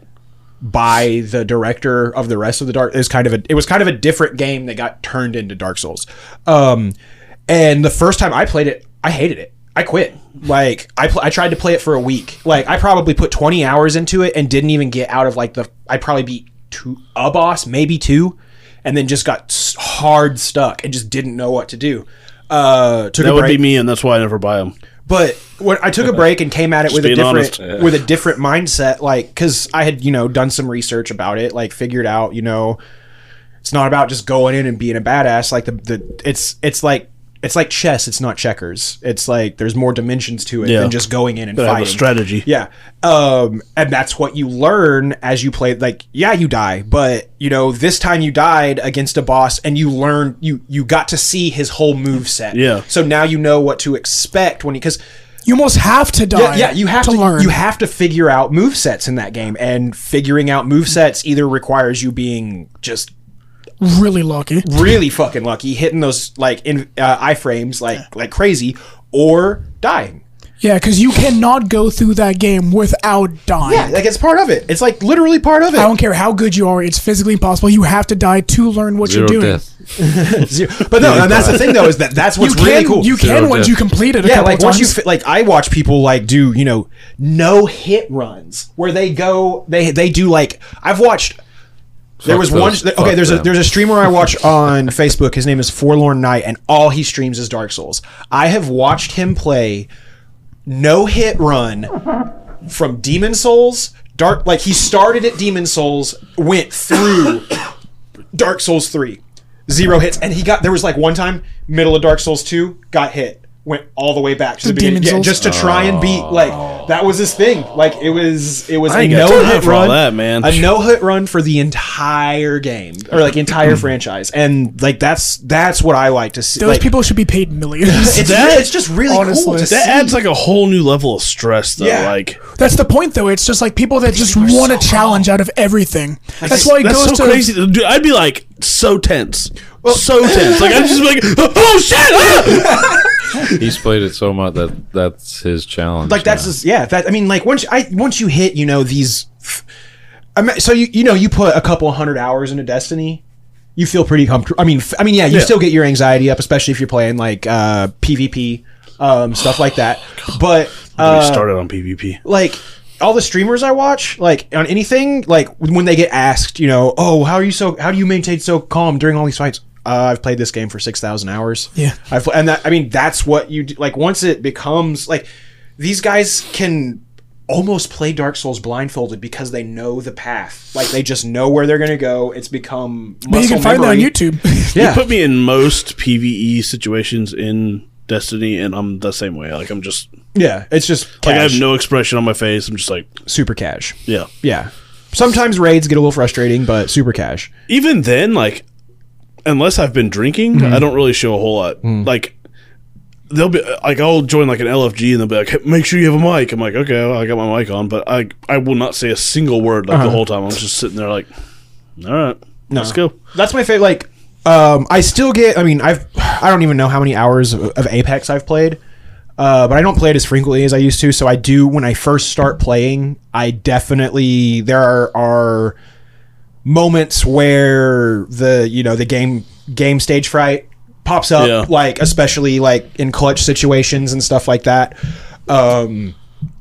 A: by the director of the rest of the Dark. It was kind of a it was kind of a different game that got turned into Dark Souls, um, and the first time I played it, I hated it. I quit. Like I pl- I tried to play it for a week. Like I probably put twenty hours into it and didn't even get out of like the. I probably beat two a boss, maybe two. And then just got s- hard stuck and just didn't know what to do. Uh, took
F: That
A: a
F: would
A: break,
F: be me, and that's why I never buy them.
A: but when I took a break and came at it with a
F: being
A: different
F: honest.
G: Yeah.
A: with a different mindset, like because I had you know done some research about it, like figured out you know it's not about just going in and being a badass. Like the the it's it's like it's like chess. It's not checkers. It's like there's more dimensions to it
F: Yeah.
A: than just going in and
F: Gotta have a
A: fighting.
F: strategy.
A: Yeah. Um, and that's what you learn as you play. Like, yeah, you die, but you know, this time you died against a boss and you learn, you, you got to see his whole move set.
F: Yeah.
A: So now you know what to expect when he, cause
B: You almost have to die.
A: yeah, yeah, you have to,
B: learn.
A: you have to figure out move sets in that game, and figuring out move sets either requires you being just
B: really lucky.
A: really fucking lucky, hitting those like in uh, iframes like, like crazy, or dying.
B: Yeah, because you cannot go through that game without dying.
A: Yeah, like it's part of it. It's like literally part of it.
B: I don't care how good you are; it's physically impossible. You have to die to learn what
G: Zero
B: you're doing.
G: death.
A: Zero- but no, and that's the thing though, is that that's what's
B: you
A: really
B: can,
A: cool.
B: You
G: Zero
B: can once
G: death.
B: you complete it. A
A: yeah,
B: couple
A: like once you
B: times.
A: fi- like I watch people like do you know no hit runs where they go they they do like I've watched. There was one.
G: those.
A: Okay,
G: Fuck
A: there's a
G: them.
A: there's a streamer I watch on Facebook. His name is Forlorn Knight, and all he streams is Dark Souls. I have watched him play no hit run from Demon Souls. Dark like he started at Demon Souls, went through Dark Souls three, zero hits, and he got there was like one time middle of Dark Souls two got hit. Went all the way back to the,
B: To
A: beginning,
B: Demon
A: yeah,
B: Souls?
A: just to try and beat. Like that was his thing. Like it was, it was
F: I
A: a
F: ain't got
A: no
F: time
A: hit
F: for all
A: run,
F: that, man.
A: a no hit run for the entire game or like entire franchise, and like that's that's what I like to see.
B: Those
A: like,
B: people should be paid millions.
A: it's,
F: That-
A: it's just really
B: honestly,
A: cool to
F: That
A: see.
F: adds like a whole new level of stress, though.
A: Yeah.
F: Like
B: That's the point, though. It's just like people that just
A: people are
B: want a
A: so
B: challenge out of everything. That's why it
F: that's
B: goes
F: so
B: to
F: crazy. Dude, I'd be like so tense, so tense. Like I'd just be like, oh shit! Ah!
G: He's played it so much that that's his challenge.
A: Like that's
G: now.
A: just, yeah. That I mean, like once I once you hit, you know these. I mean, so you you know you put a couple hundred hours into Destiny, you feel pretty comfortable. I mean, f- I mean, yeah, you
F: Yeah.
A: still get your anxiety up, especially if you're playing like uh, PvP, um, stuff like that. But
F: we
A: uh,
F: started on PvP.
A: like all the streamers I watch, like on anything, like when they get asked, you know, oh, how are you so? How do you maintain so calm during all these fights? Uh, I've played this game for six thousand hours.
B: Yeah.
A: I've and that I mean that's what you do. Like once it becomes like these guys can almost play Dark Souls blindfolded because they know the path. Like they just know where they're gonna go. It's become muscle
B: But you can find that on
A: memory.
B: YouTube.
A: Yeah.
F: You put me in most PvE situations in Destiny, and I'm the same way. Like I'm just
A: Yeah, it's just
F: like I
A: cash.
F: have no expression on my face. I'm just like,
A: super cash.
F: yeah.
A: Yeah. Sometimes raids get a little frustrating, but super cash.
F: Even then, like, unless I've been drinking, I don't really show a whole lot. Like, they'll be like, I'll join like an L F G, and they'll be like, hey, make sure you have a mic. I'm like, okay, well, I got my mic on, but I I will not say a single word like the whole time. I'm just sitting there like, all right, let's go.
A: That's my favorite. Like, um, I still get. I mean, I've. I don't even know how many hours of, of Apex I've played, uh, but I don't play it as frequently as I used to. So I do when I first start playing. I definitely there are, are moments where the you know the game game stage fright pops up,
F: Yeah.
A: like especially like in clutch situations and stuff like that. Um,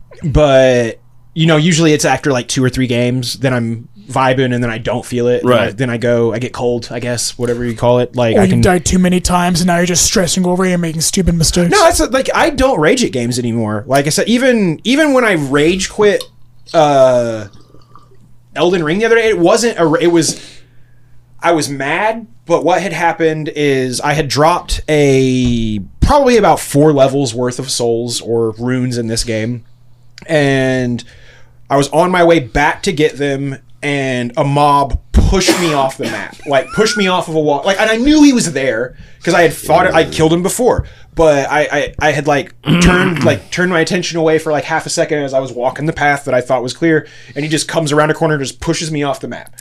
A: but you know, usually it's after like two or three games, then I'm vibing, and then I don't feel it. Then I-
F: Right.
A: Then I go, I get cold, I guess, whatever you call it. Like
B: Or
A: I
B: you
A: can.
B: died too many times and now you're just stressing over it and making stupid mistakes.
A: No, that's like I don't rage at games anymore. Like I said, even even when I rage quit, uh, Elden Ring the other day, it wasn't a. It was. I was mad, but what had happened is I had dropped a probably about four levels worth of souls or runes in this game, and I was on my way back to get them, and a mob pushed me off the map, like pushed me off of a wall. Like, and I knew he was there because I had fought it. I killed him before, but I, I, I had like turned like turned my attention away for like half a second as I was walking the path that I thought was clear, and he just comes around a corner and just pushes me off the map.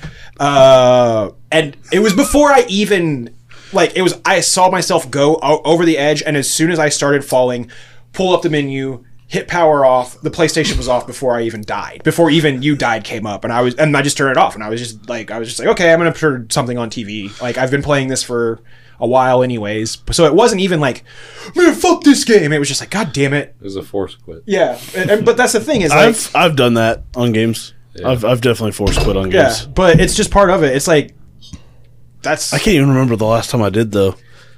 A: Uh, and it was before I even like it was. I saw myself go o- over the edge, and as soon as I started falling, pull up the menu, hit power off. The PlayStation was off before I even died. Before even you died came up, and I was and I just turned it off, and I was just like I was just like, okay, I'm gonna put something on T V. Like I've been playing this for a while anyways, so it wasn't even like, man, fuck this game. It was just like, god damn it.
G: It was a force quit.
A: Yeah, and, and- but that's the thing is like,
F: I've I've done that on games. I've I've definitely forced quit on
A: yeah,
F: games.
A: but it's just part of it. It's like that's
F: I can't even remember the last time I did though.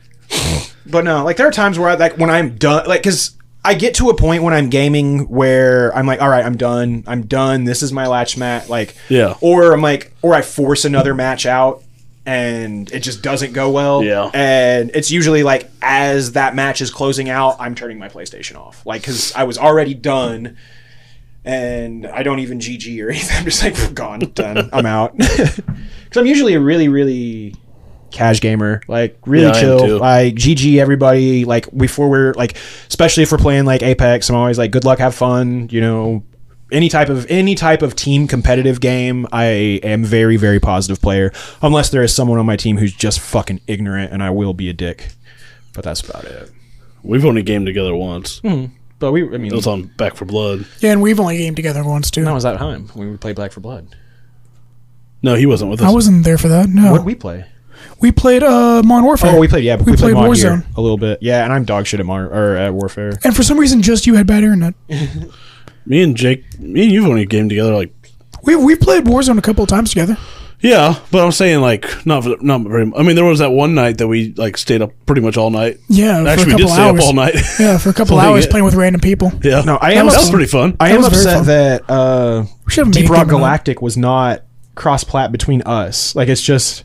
A: But no, like there are times where I like when I'm done, like because I get to a point when I'm gaming where I'm like, all right, I'm done, I'm done. This is my last match, like
F: Yeah.
A: Or I'm like, or I force another match out and it just doesn't go well.
F: Yeah.
A: And it's usually like as that match is closing out, I'm turning my PlayStation off, like because I was already done. And I don't even G G or anything. I'm just like, gone, done. I'm out. Because I'm usually a really, really cash gamer, like really
F: Yeah, I am
A: chill.
F: too.
A: Like G G everybody. Like before we're like, especially if we're playing like Apex, I'm always like, good luck, have fun. You know, any type of any type of team competitive game, I am very, very positive player. Unless there is someone on my team who's just fucking ignorant, and I will be a dick. But that's about it.
F: We've only gamed together once.
A: But we, I mean,
F: It was on Back for Blood.
B: Yeah, and we've only gamed together once too.
A: that was that time when we played Black for Blood.
F: No, he wasn't with us.
B: I wasn't there for that. No,
A: What did we play?
B: we played uh, Modern Warfare.
A: Oh, we played, yeah, but
B: We
A: we, played,
B: played
A: Mod Gear
B: Warzone.
A: a little bit. Yeah, and I'm dog shit at Mar or at Warfare.
B: And for some reason, just you had bad internet.
F: Me and Jake, me and you've only gamed together like.
B: We we played Warzone a couple of times together.
F: Yeah, but I'm saying like not for- not very. I mean, there was that one night that we like stayed up pretty much all night.
B: Yeah,
F: Actually,
B: for
F: we
B: a
F: did
B: couple
F: stay
B: hours.
F: up all night.
B: Yeah, for a couple
F: Playing
B: hours
F: it.
B: playing with random people.
F: Yeah,
A: No, I
F: that
A: am
F: was, that
A: ups-
F: was pretty fun.
A: I
B: That
A: am
B: was very
A: upset
B: fun.
A: that uh,
B: We should have made
A: Deep Rock
B: them up.
A: Galactic was not cross-plat between us. Like it's just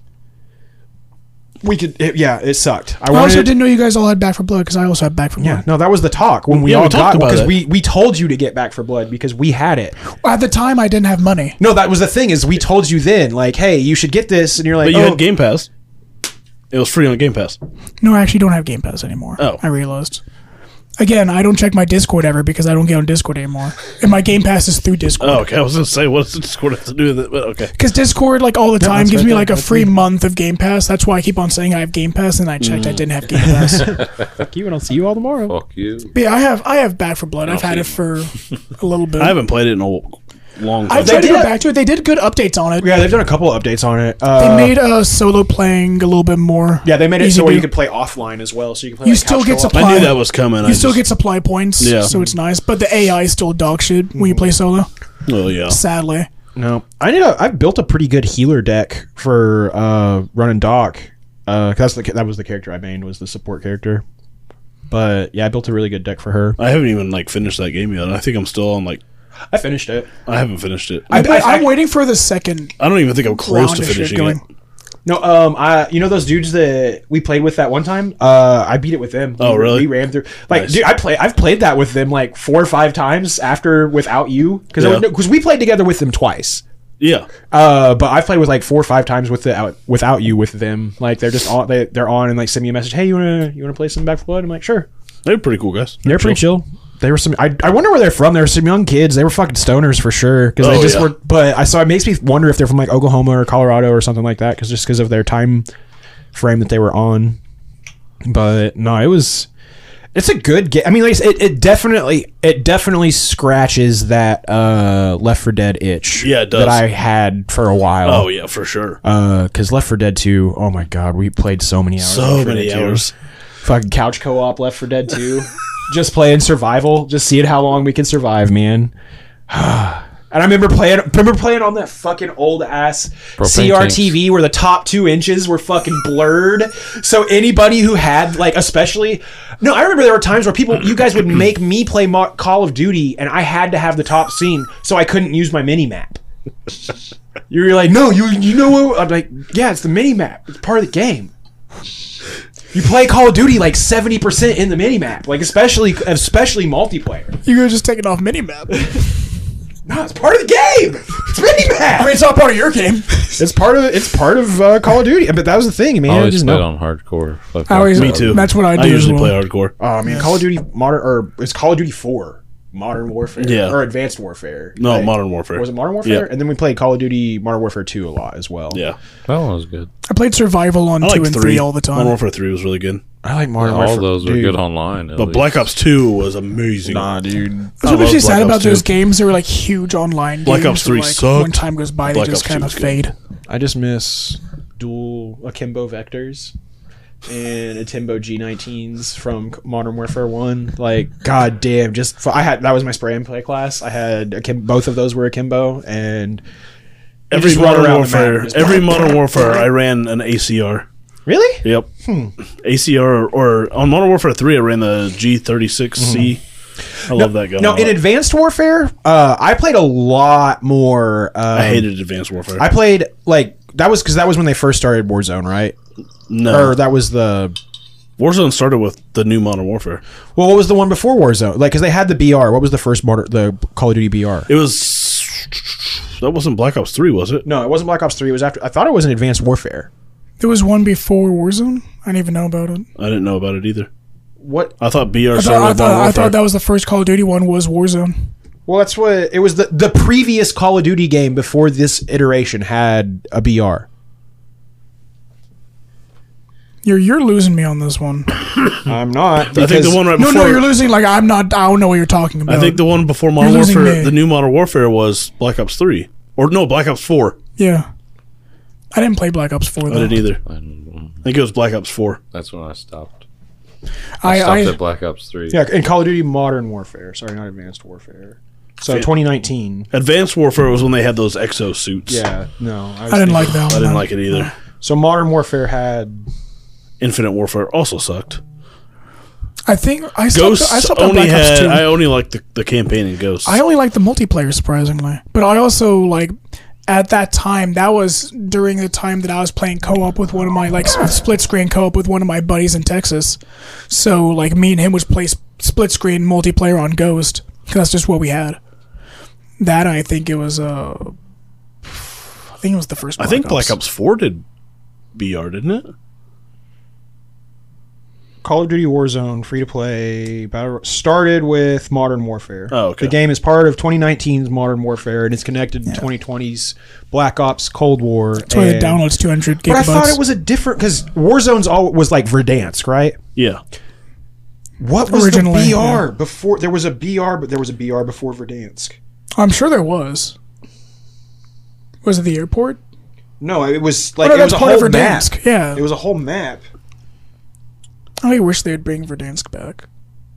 A: we could. It, yeah, it sucked. I
B: I
A: wanted.
B: also didn't know you guys all had Back for Blood because I also had Back for
A: yeah,
B: Blood.
A: no, that was the talk when we
F: Yeah, we
A: all
F: talked
A: got
F: about
A: because
F: it.
A: we we told you to get Back for Blood because we had it.
B: At the time, I didn't have money.
A: No, that was the thing is we told you then like, hey, you should get this, and you're like,
F: But you
A: oh,
F: had Game Pass. It was free on Game Pass.
B: No, I actually don't have Game Pass anymore.
F: Oh.
B: I realized. Again, I don't check my Discord ever because I don't get on Discord anymore, and my Game Pass is through Discord.
F: Oh, okay. I was gonna say, what does the Discord have to do with it? But okay.
B: Because Discord, like all the time,
A: that's
B: gives
A: right
B: me
A: there.
B: like a
A: That's
B: free
A: me.
B: month of Game Pass. That's why I keep on saying I have Game Pass, and I checked I didn't have Game Pass.
A: Fuck you, and I'll see you all tomorrow.
G: Fuck you.
B: But yeah, I have I have Back for Blood. I've had it for a little bit.
F: I haven't played it in a long
B: I
F: time.
B: tried to
A: did-
B: go back to it. They did good updates on it.
A: Yeah, they've done a couple of updates on it. Uh,
B: They made uh, solo playing a little bit more.
A: yeah, they made it
B: easy
A: so where
B: to
A: you
B: do.
A: could play offline as well. So you can play.
B: You
A: like,
B: still
A: couch
B: get
A: co-op.
B: supply-
F: I knew that was coming.
B: You
F: I
B: still
F: just,
B: get supply points,
F: Yeah.
B: so it's nice. But the A I is still dog shit when you play solo.
F: Oh yeah.
B: Sadly,
A: No, I need a. I built a pretty good healer deck for uh, running Doc. Uh, 'cause that's the that was the character I mained was the support character. But yeah, I built a really good deck for her.
F: I haven't even like finished that game yet. I think I'm still on like
A: I finished it.
F: I haven't finished it.
B: I,
F: I,
B: I, I'm waiting for the second
F: don't even think I'm close
B: round
F: to
B: of shit
F: finishing
B: going.
F: it.
A: No, um, I you know those dudes that we played with that one time. Uh, I beat it with them.
F: Oh,
A: We-
F: really?
A: We ran through. Like,
F: Nice.
A: dude, I play. I've played that with them like four or five times after without you because
F: Yeah.
A: because we played together with them twice.
F: Yeah.
A: Uh, but I've played with like four or five times with the out, without you with them. Like they're just on. They, they're on and like send me a message. Hey, you wanna you wanna play some Back for Blood? I'm like, sure.
F: They're pretty cool guys.
A: They're pretty chill. They were some. I, I wonder where they're from. They were some young kids. They were fucking stoners for sure. Because they
F: Oh,
A: just
F: yeah.
A: were. But I so it makes me wonder if they're from like Oklahoma or Colorado or something like that. Because just because of their time frame that they were on. But no, it was. It's a good game. I mean, like, it, it definitely it definitely scratches that uh, Left four Dead itch.
F: Yeah, it does.
A: That I had for a while.
F: Oh yeah, for sure.
A: Because Left four Dead two. Oh my god, we played so many hours. of
F: So
A: Left four
F: many
A: Dead two.
F: hours.
A: Fucking couch co-op Left four Dead two. Just playing survival, just seeing how long we can survive, man. And I remember playing, remember playing on that fucking old ass
G: Propane
A: C R T V where the top two inches were fucking blurred. So anybody who had like, especially, no, I remember there were times where people, you guys would make me play Mo- Call of Duty, and I had to have the top scene, so I couldn't use my mini map. You were like, no, you you know what? I'm like, yeah, it's the mini map. It's part of the game. You play Call of Duty like seventy percent in the minimap, like especially especially multiplayer.
B: You guys just taking off minimap.
A: No, it's part of the game. It's minimap.
B: I mean, it's not part of your game.
A: It's part of it's part of uh, Call of Duty. But that was the thing, man.
G: I
A: I
G: always
A: just
G: played
A: know.
G: on hardcore. Fuck
B: I always-
G: that.
F: Me too.
B: That's what I do
F: I
B: as
F: usually
B: well.
F: play hardcore.
A: Oh man, Call of Duty Modern or it's Call of Duty four Modern Warfare,
F: Yeah.
A: or Advanced Warfare.
F: No,
A: Like,
F: Modern Warfare.
A: Was it Modern Warfare?
F: Yeah.
A: And then we played Call of Duty Modern Warfare two a lot as well.
F: Yeah.
G: That one was good.
B: I played survival on
F: I
B: two
F: like
B: and
F: three.
B: three all the time.
F: Modern Warfare three was really good.
A: I like Modern
G: All
A: Warfare.
G: those were
A: dude.
G: good online. at
F: But
G: least.
F: Black Ops two was amazing.
A: Nah, dude.
B: That's
F: I
B: what makes
F: love
B: me sad
F: Black
B: about
F: Ops
B: those
F: two.
B: games. They were like huge online games.
F: Black Ops three
B: where, like,
F: sucked.
B: When time goes by,
F: Black
B: they just
F: Ops two
B: kind of
F: was good.
B: fade.
A: I just miss dual akimbo vectors and akimbo G nineteens from Modern Warfare one. Like, god damn, just f- I had that was my spray and play class. I had akim- both of those were akimbo, and you
F: Every
A: just run
F: Modern
A: around the map
F: Warfare,
A: and just-
F: every Modern Warfare, I ran an A C R.
A: really.
F: Yep.
A: Hmm.
F: A C R or on Modern Warfare three, I ran the G thirty-six C. I love that gun.
A: No,
F: a
A: in
F: lot.
A: Advanced Warfare, uh, I played a lot more. Um,
F: I hated Advanced Warfare.
A: I played like that was because that was when they first started Warzone, right?
F: no,
A: Or that was the
F: Warzone started with the new Modern Warfare.
A: well, what was the one before Warzone? Like, because they had the B R. What was the first modern, the Call of Duty B R?
F: It was that wasn't Black Ops three, was it?
A: No, it wasn't Black Ops three. It was after. I thought it was an Advanced Warfare.
B: There was one before Warzone. I didn't even know about it.
F: I didn't know about it either.
A: What?
F: I thought B R
B: I
F: started
B: thought, I,
F: with
B: thought,
F: Modern
B: I
F: Warfare.
B: thought that was the first Call of Duty one was Warzone.
A: Well, that's what it was. The the previous Call of Duty game before this iteration had a B R.
B: You're you're losing me on this one.
A: I'm not.
F: I think
A: because-
F: the one right
B: No,
F: before.
B: no, you're losing. Like I'm not. I don't know what you're talking about.
F: I think the one before Modern
B: You're losing
F: Warfare,
B: me.
F: the new Modern Warfare was Black Ops three, or no, Black Ops four.
B: Yeah. I didn't play Black Ops four
F: I
B: though.
F: didn't either.
G: I don't-
F: I think it was Black Ops four.
G: That's when I stopped.
B: I,
G: I stopped
B: I,
G: at Black Ops three.
A: Yeah, in Call of Duty Modern Warfare. Sorry, not Advanced Warfare. So
F: Fan-
A: twenty nineteen.
F: Advanced Warfare was when they had those exo suits.
A: Yeah, no, was
B: I didn't
A: thinking-
B: like that one.
F: I didn't
B: no.
F: like it either.
A: So Modern Warfare had.
F: Infinite Warfare also sucked.
B: I think I stopped,
F: Ghosts
B: I stopped on
F: only
B: Black Ops
F: had.
B: two.
F: I only liked the, the campaign in Ghosts.
B: I only liked the multiplayer, surprisingly. But I also, like, at that time, that was during the time that I was playing co-op with one of my, like, s- split screen co-op with one of my buddies in Texas. So, like, me and him would play sp- split screen multiplayer on Ghost. 'Cause that's just what we had. That, I think it was, uh... I think it was the first
F: I
B: Black
F: think
B: Ops.
F: Black Ops four did B R, didn't it?
E: Call of Duty Warzone, free to play, battle started with Modern Warfare.
F: Oh, okay.
E: The game is part of twenty nineteen's Modern Warfare, and it's connected to twenty twenty's Black Ops Cold War.
B: That's why the
E: and-
B: download's two hundred gigabytes.
E: But I thought it was a different because Warzone's all was like Verdansk, right?
F: Yeah.
E: What was
B: Originally,
E: the B R
B: yeah.
E: before? There was a B R, but there was a B R before Verdansk.
B: I'm sure there was. Was it the airport?
E: No, it was like
B: Oh, no,
E: it was
B: that's
E: a
B: part of
E: whole map.
B: Verdansk. Yeah.
E: It was a whole map.
B: I wish they'd bring Verdansk back.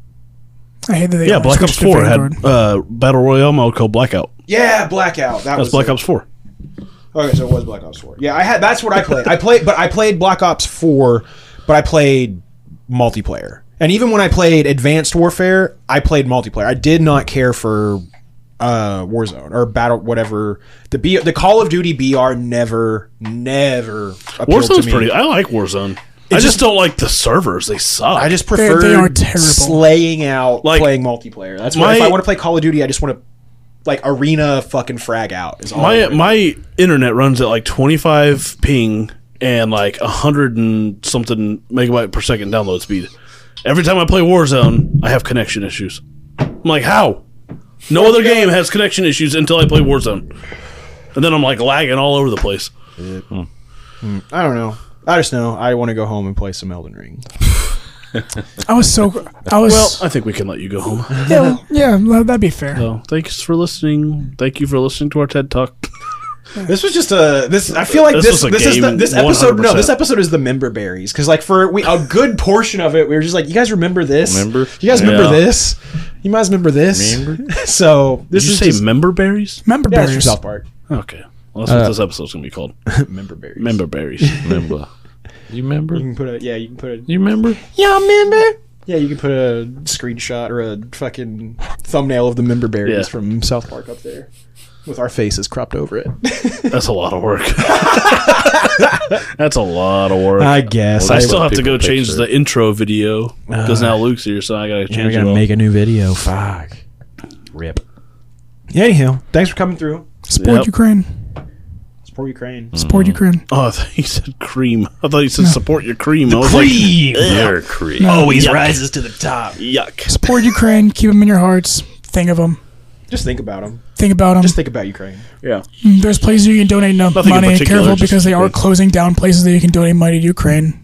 B: I hate that they
F: Yeah,
B: only
F: Black Ops
B: switched to
F: four had
B: Vanguard.
F: uh, Battle Royale mode called Blackout.
E: Yeah, Blackout. That
F: That's
E: was
F: Black
E: it.
F: Ops four.
E: Okay, so it was Black Ops four. Yeah, I had. That's what I played. I played, but I played Black Ops four, but I played multiplayer. And even when I played Advanced Warfare, I played multiplayer. I did not care for uh, Warzone or Battle, whatever. The B, the Call of Duty B R never, never appealed to
F: Warzone's
E: me.
F: pretty. I like Warzone. I
E: just-
F: just don't like the servers. They suck.
E: I just
B: They-
E: prefer
B: they are terrible.
E: slaying out
F: Like,
E: playing multiplayer. That's why if
F: my-
E: I want to play Call of Duty, I just want to like arena fucking frag out. Is all I
F: my
E: wanna do.
F: my internet runs at like twenty-five ping and like a hundred and something megabyte per second download speed. Every time I play Warzone, I have connection issues. I'm like, how? No other game has connection issues until I play Warzone, and then I'm like lagging all over the place.
E: I don't know. I just know I want to go home and play some Elden Ring.
B: I was so. I was.
F: Well, I think we can let you go home.
B: yeah, well, yeah, well, that'd be fair.
F: So, thanks for listening. Thank you for listening to our TED Talk.
E: This was just a this. I feel like
F: This
E: this
F: was
E: this,
F: a
E: is the,
F: game,
E: this episode. No,
F: one hundred percent.
E: this episode is the member berries because like for we a good portion of it, we were just like, you guys remember this?
G: Remember?
E: You guys remember
F: Yeah.
E: this? You guys remember this?
G: Remember?
E: So this
F: Did you
E: is
F: say
E: just,
F: member berries?
B: Member
E: yeah, it's from
B: berries.
E: South Park.
F: Okay, well, that's what this episode's gonna be called.
E: member berries.
F: Member berries.
G: Remember? You remember?
E: You can put a yeah. You can put a
G: You remember?
E: yeah member. Yeah, you can put a screenshot or a fucking thumbnail of the member berries
F: Yeah.
E: from South Park up there with our faces cropped over it.
F: That's a lot of work. That's a lot of work.
E: I guess
F: I
G: I
F: still
G: let
F: have to go
G: people
F: change
G: picture
F: the intro video because now Luke's here, so I gotta change
E: We're
F: it.
E: gonna
F: all.
E: make a new video. Fuck. Rip. Anyhow, thanks for coming through.
B: Support
F: Yep.
B: Ukraine.
E: Support Ukraine.
B: Support Ukraine.
F: Oh, I thought he said cream. I thought he said support your cream. I was
E: Cream
G: You're creep.
E: always
F: Yuck.
E: rises to the top.
F: like, yuck.
B: Support Ukraine. Keep them in your hearts. Think of them.
E: Just think about them.
B: Think about them.
E: Just think about Ukraine.
F: Yeah.
B: There's places you can donate no-
F: Nothing in
B: money.
F: particular,
B: Careful
F: just
B: because they are
F: think.
B: closing down places that you can donate money to Ukraine.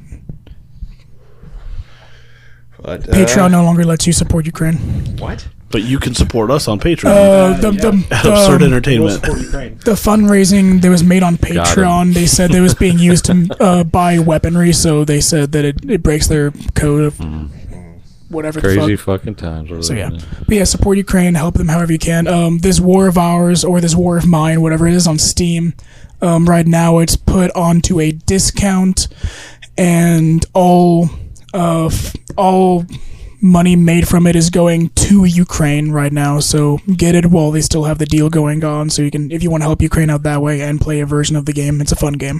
E: But,
B: Patreon no longer lets you support Ukraine.
E: What?
F: But you can support us on Patreon.
B: Uh, the, the,
F: At Absurd
B: the,
F: Entertainment.
E: Support Ukraine.
B: the fundraising that was made on
G: him.
B: Patreon, they said that it was being used to uh, buy weaponry, so they said that it, it breaks their code of whatever the
G: Crazy
B: fuck.
G: fucking times. we're
B: So yeah,
G: living in.
B: but yeah, support Ukraine, help them however you can. Um, this War of Ours or this War of Mine, whatever it is, on Steam. Um, right now, it's put onto a discount, and all uh, f- all money made from it is going to Ukraine right now. So get it while they still have the deal going on. So you can, if you want to help Ukraine out that way and play a version of the game, it's a fun game.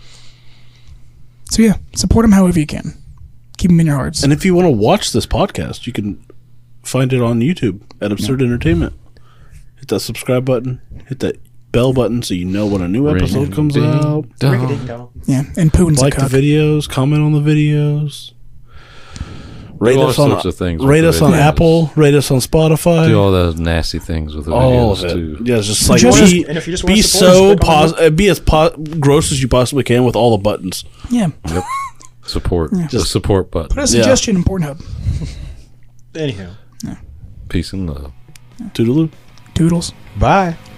B: So yeah, support them however you can. Keep them in your hearts.
F: And if you want to watch this podcast, you can find it on YouTube at Absurd Entertainment. Hit that subscribe button. Hit that bell button so you know when a new episode
G: Ring,
F: comes
G: ding,
F: out.
G: dong.
B: Yeah, and Putin's
F: Like
B: a
F: the
B: cuck.
F: videos, comment on the videos. Rate
G: all
F: us on
G: sorts of things with
F: rate
G: the
F: us on
G: videos.
F: Apple. Rate us on Spotify.
G: Do all those nasty things with the
F: all
G: videos
F: of it.
G: too.
F: Yeah, it's just like
B: Just-
F: be,
E: and if you just wanna
F: be
E: support us,
F: so
E: click on
F: pos- uh, be as po- gross as you possibly can with all the buttons.
B: Yeah.
G: Yep. Support.
B: Yeah.
G: The support button.
B: Put a suggestion in Pornhub.
E: Anyhow.
G: Peace and love.
F: Toodaloo.
B: Toodles.
E: Bye.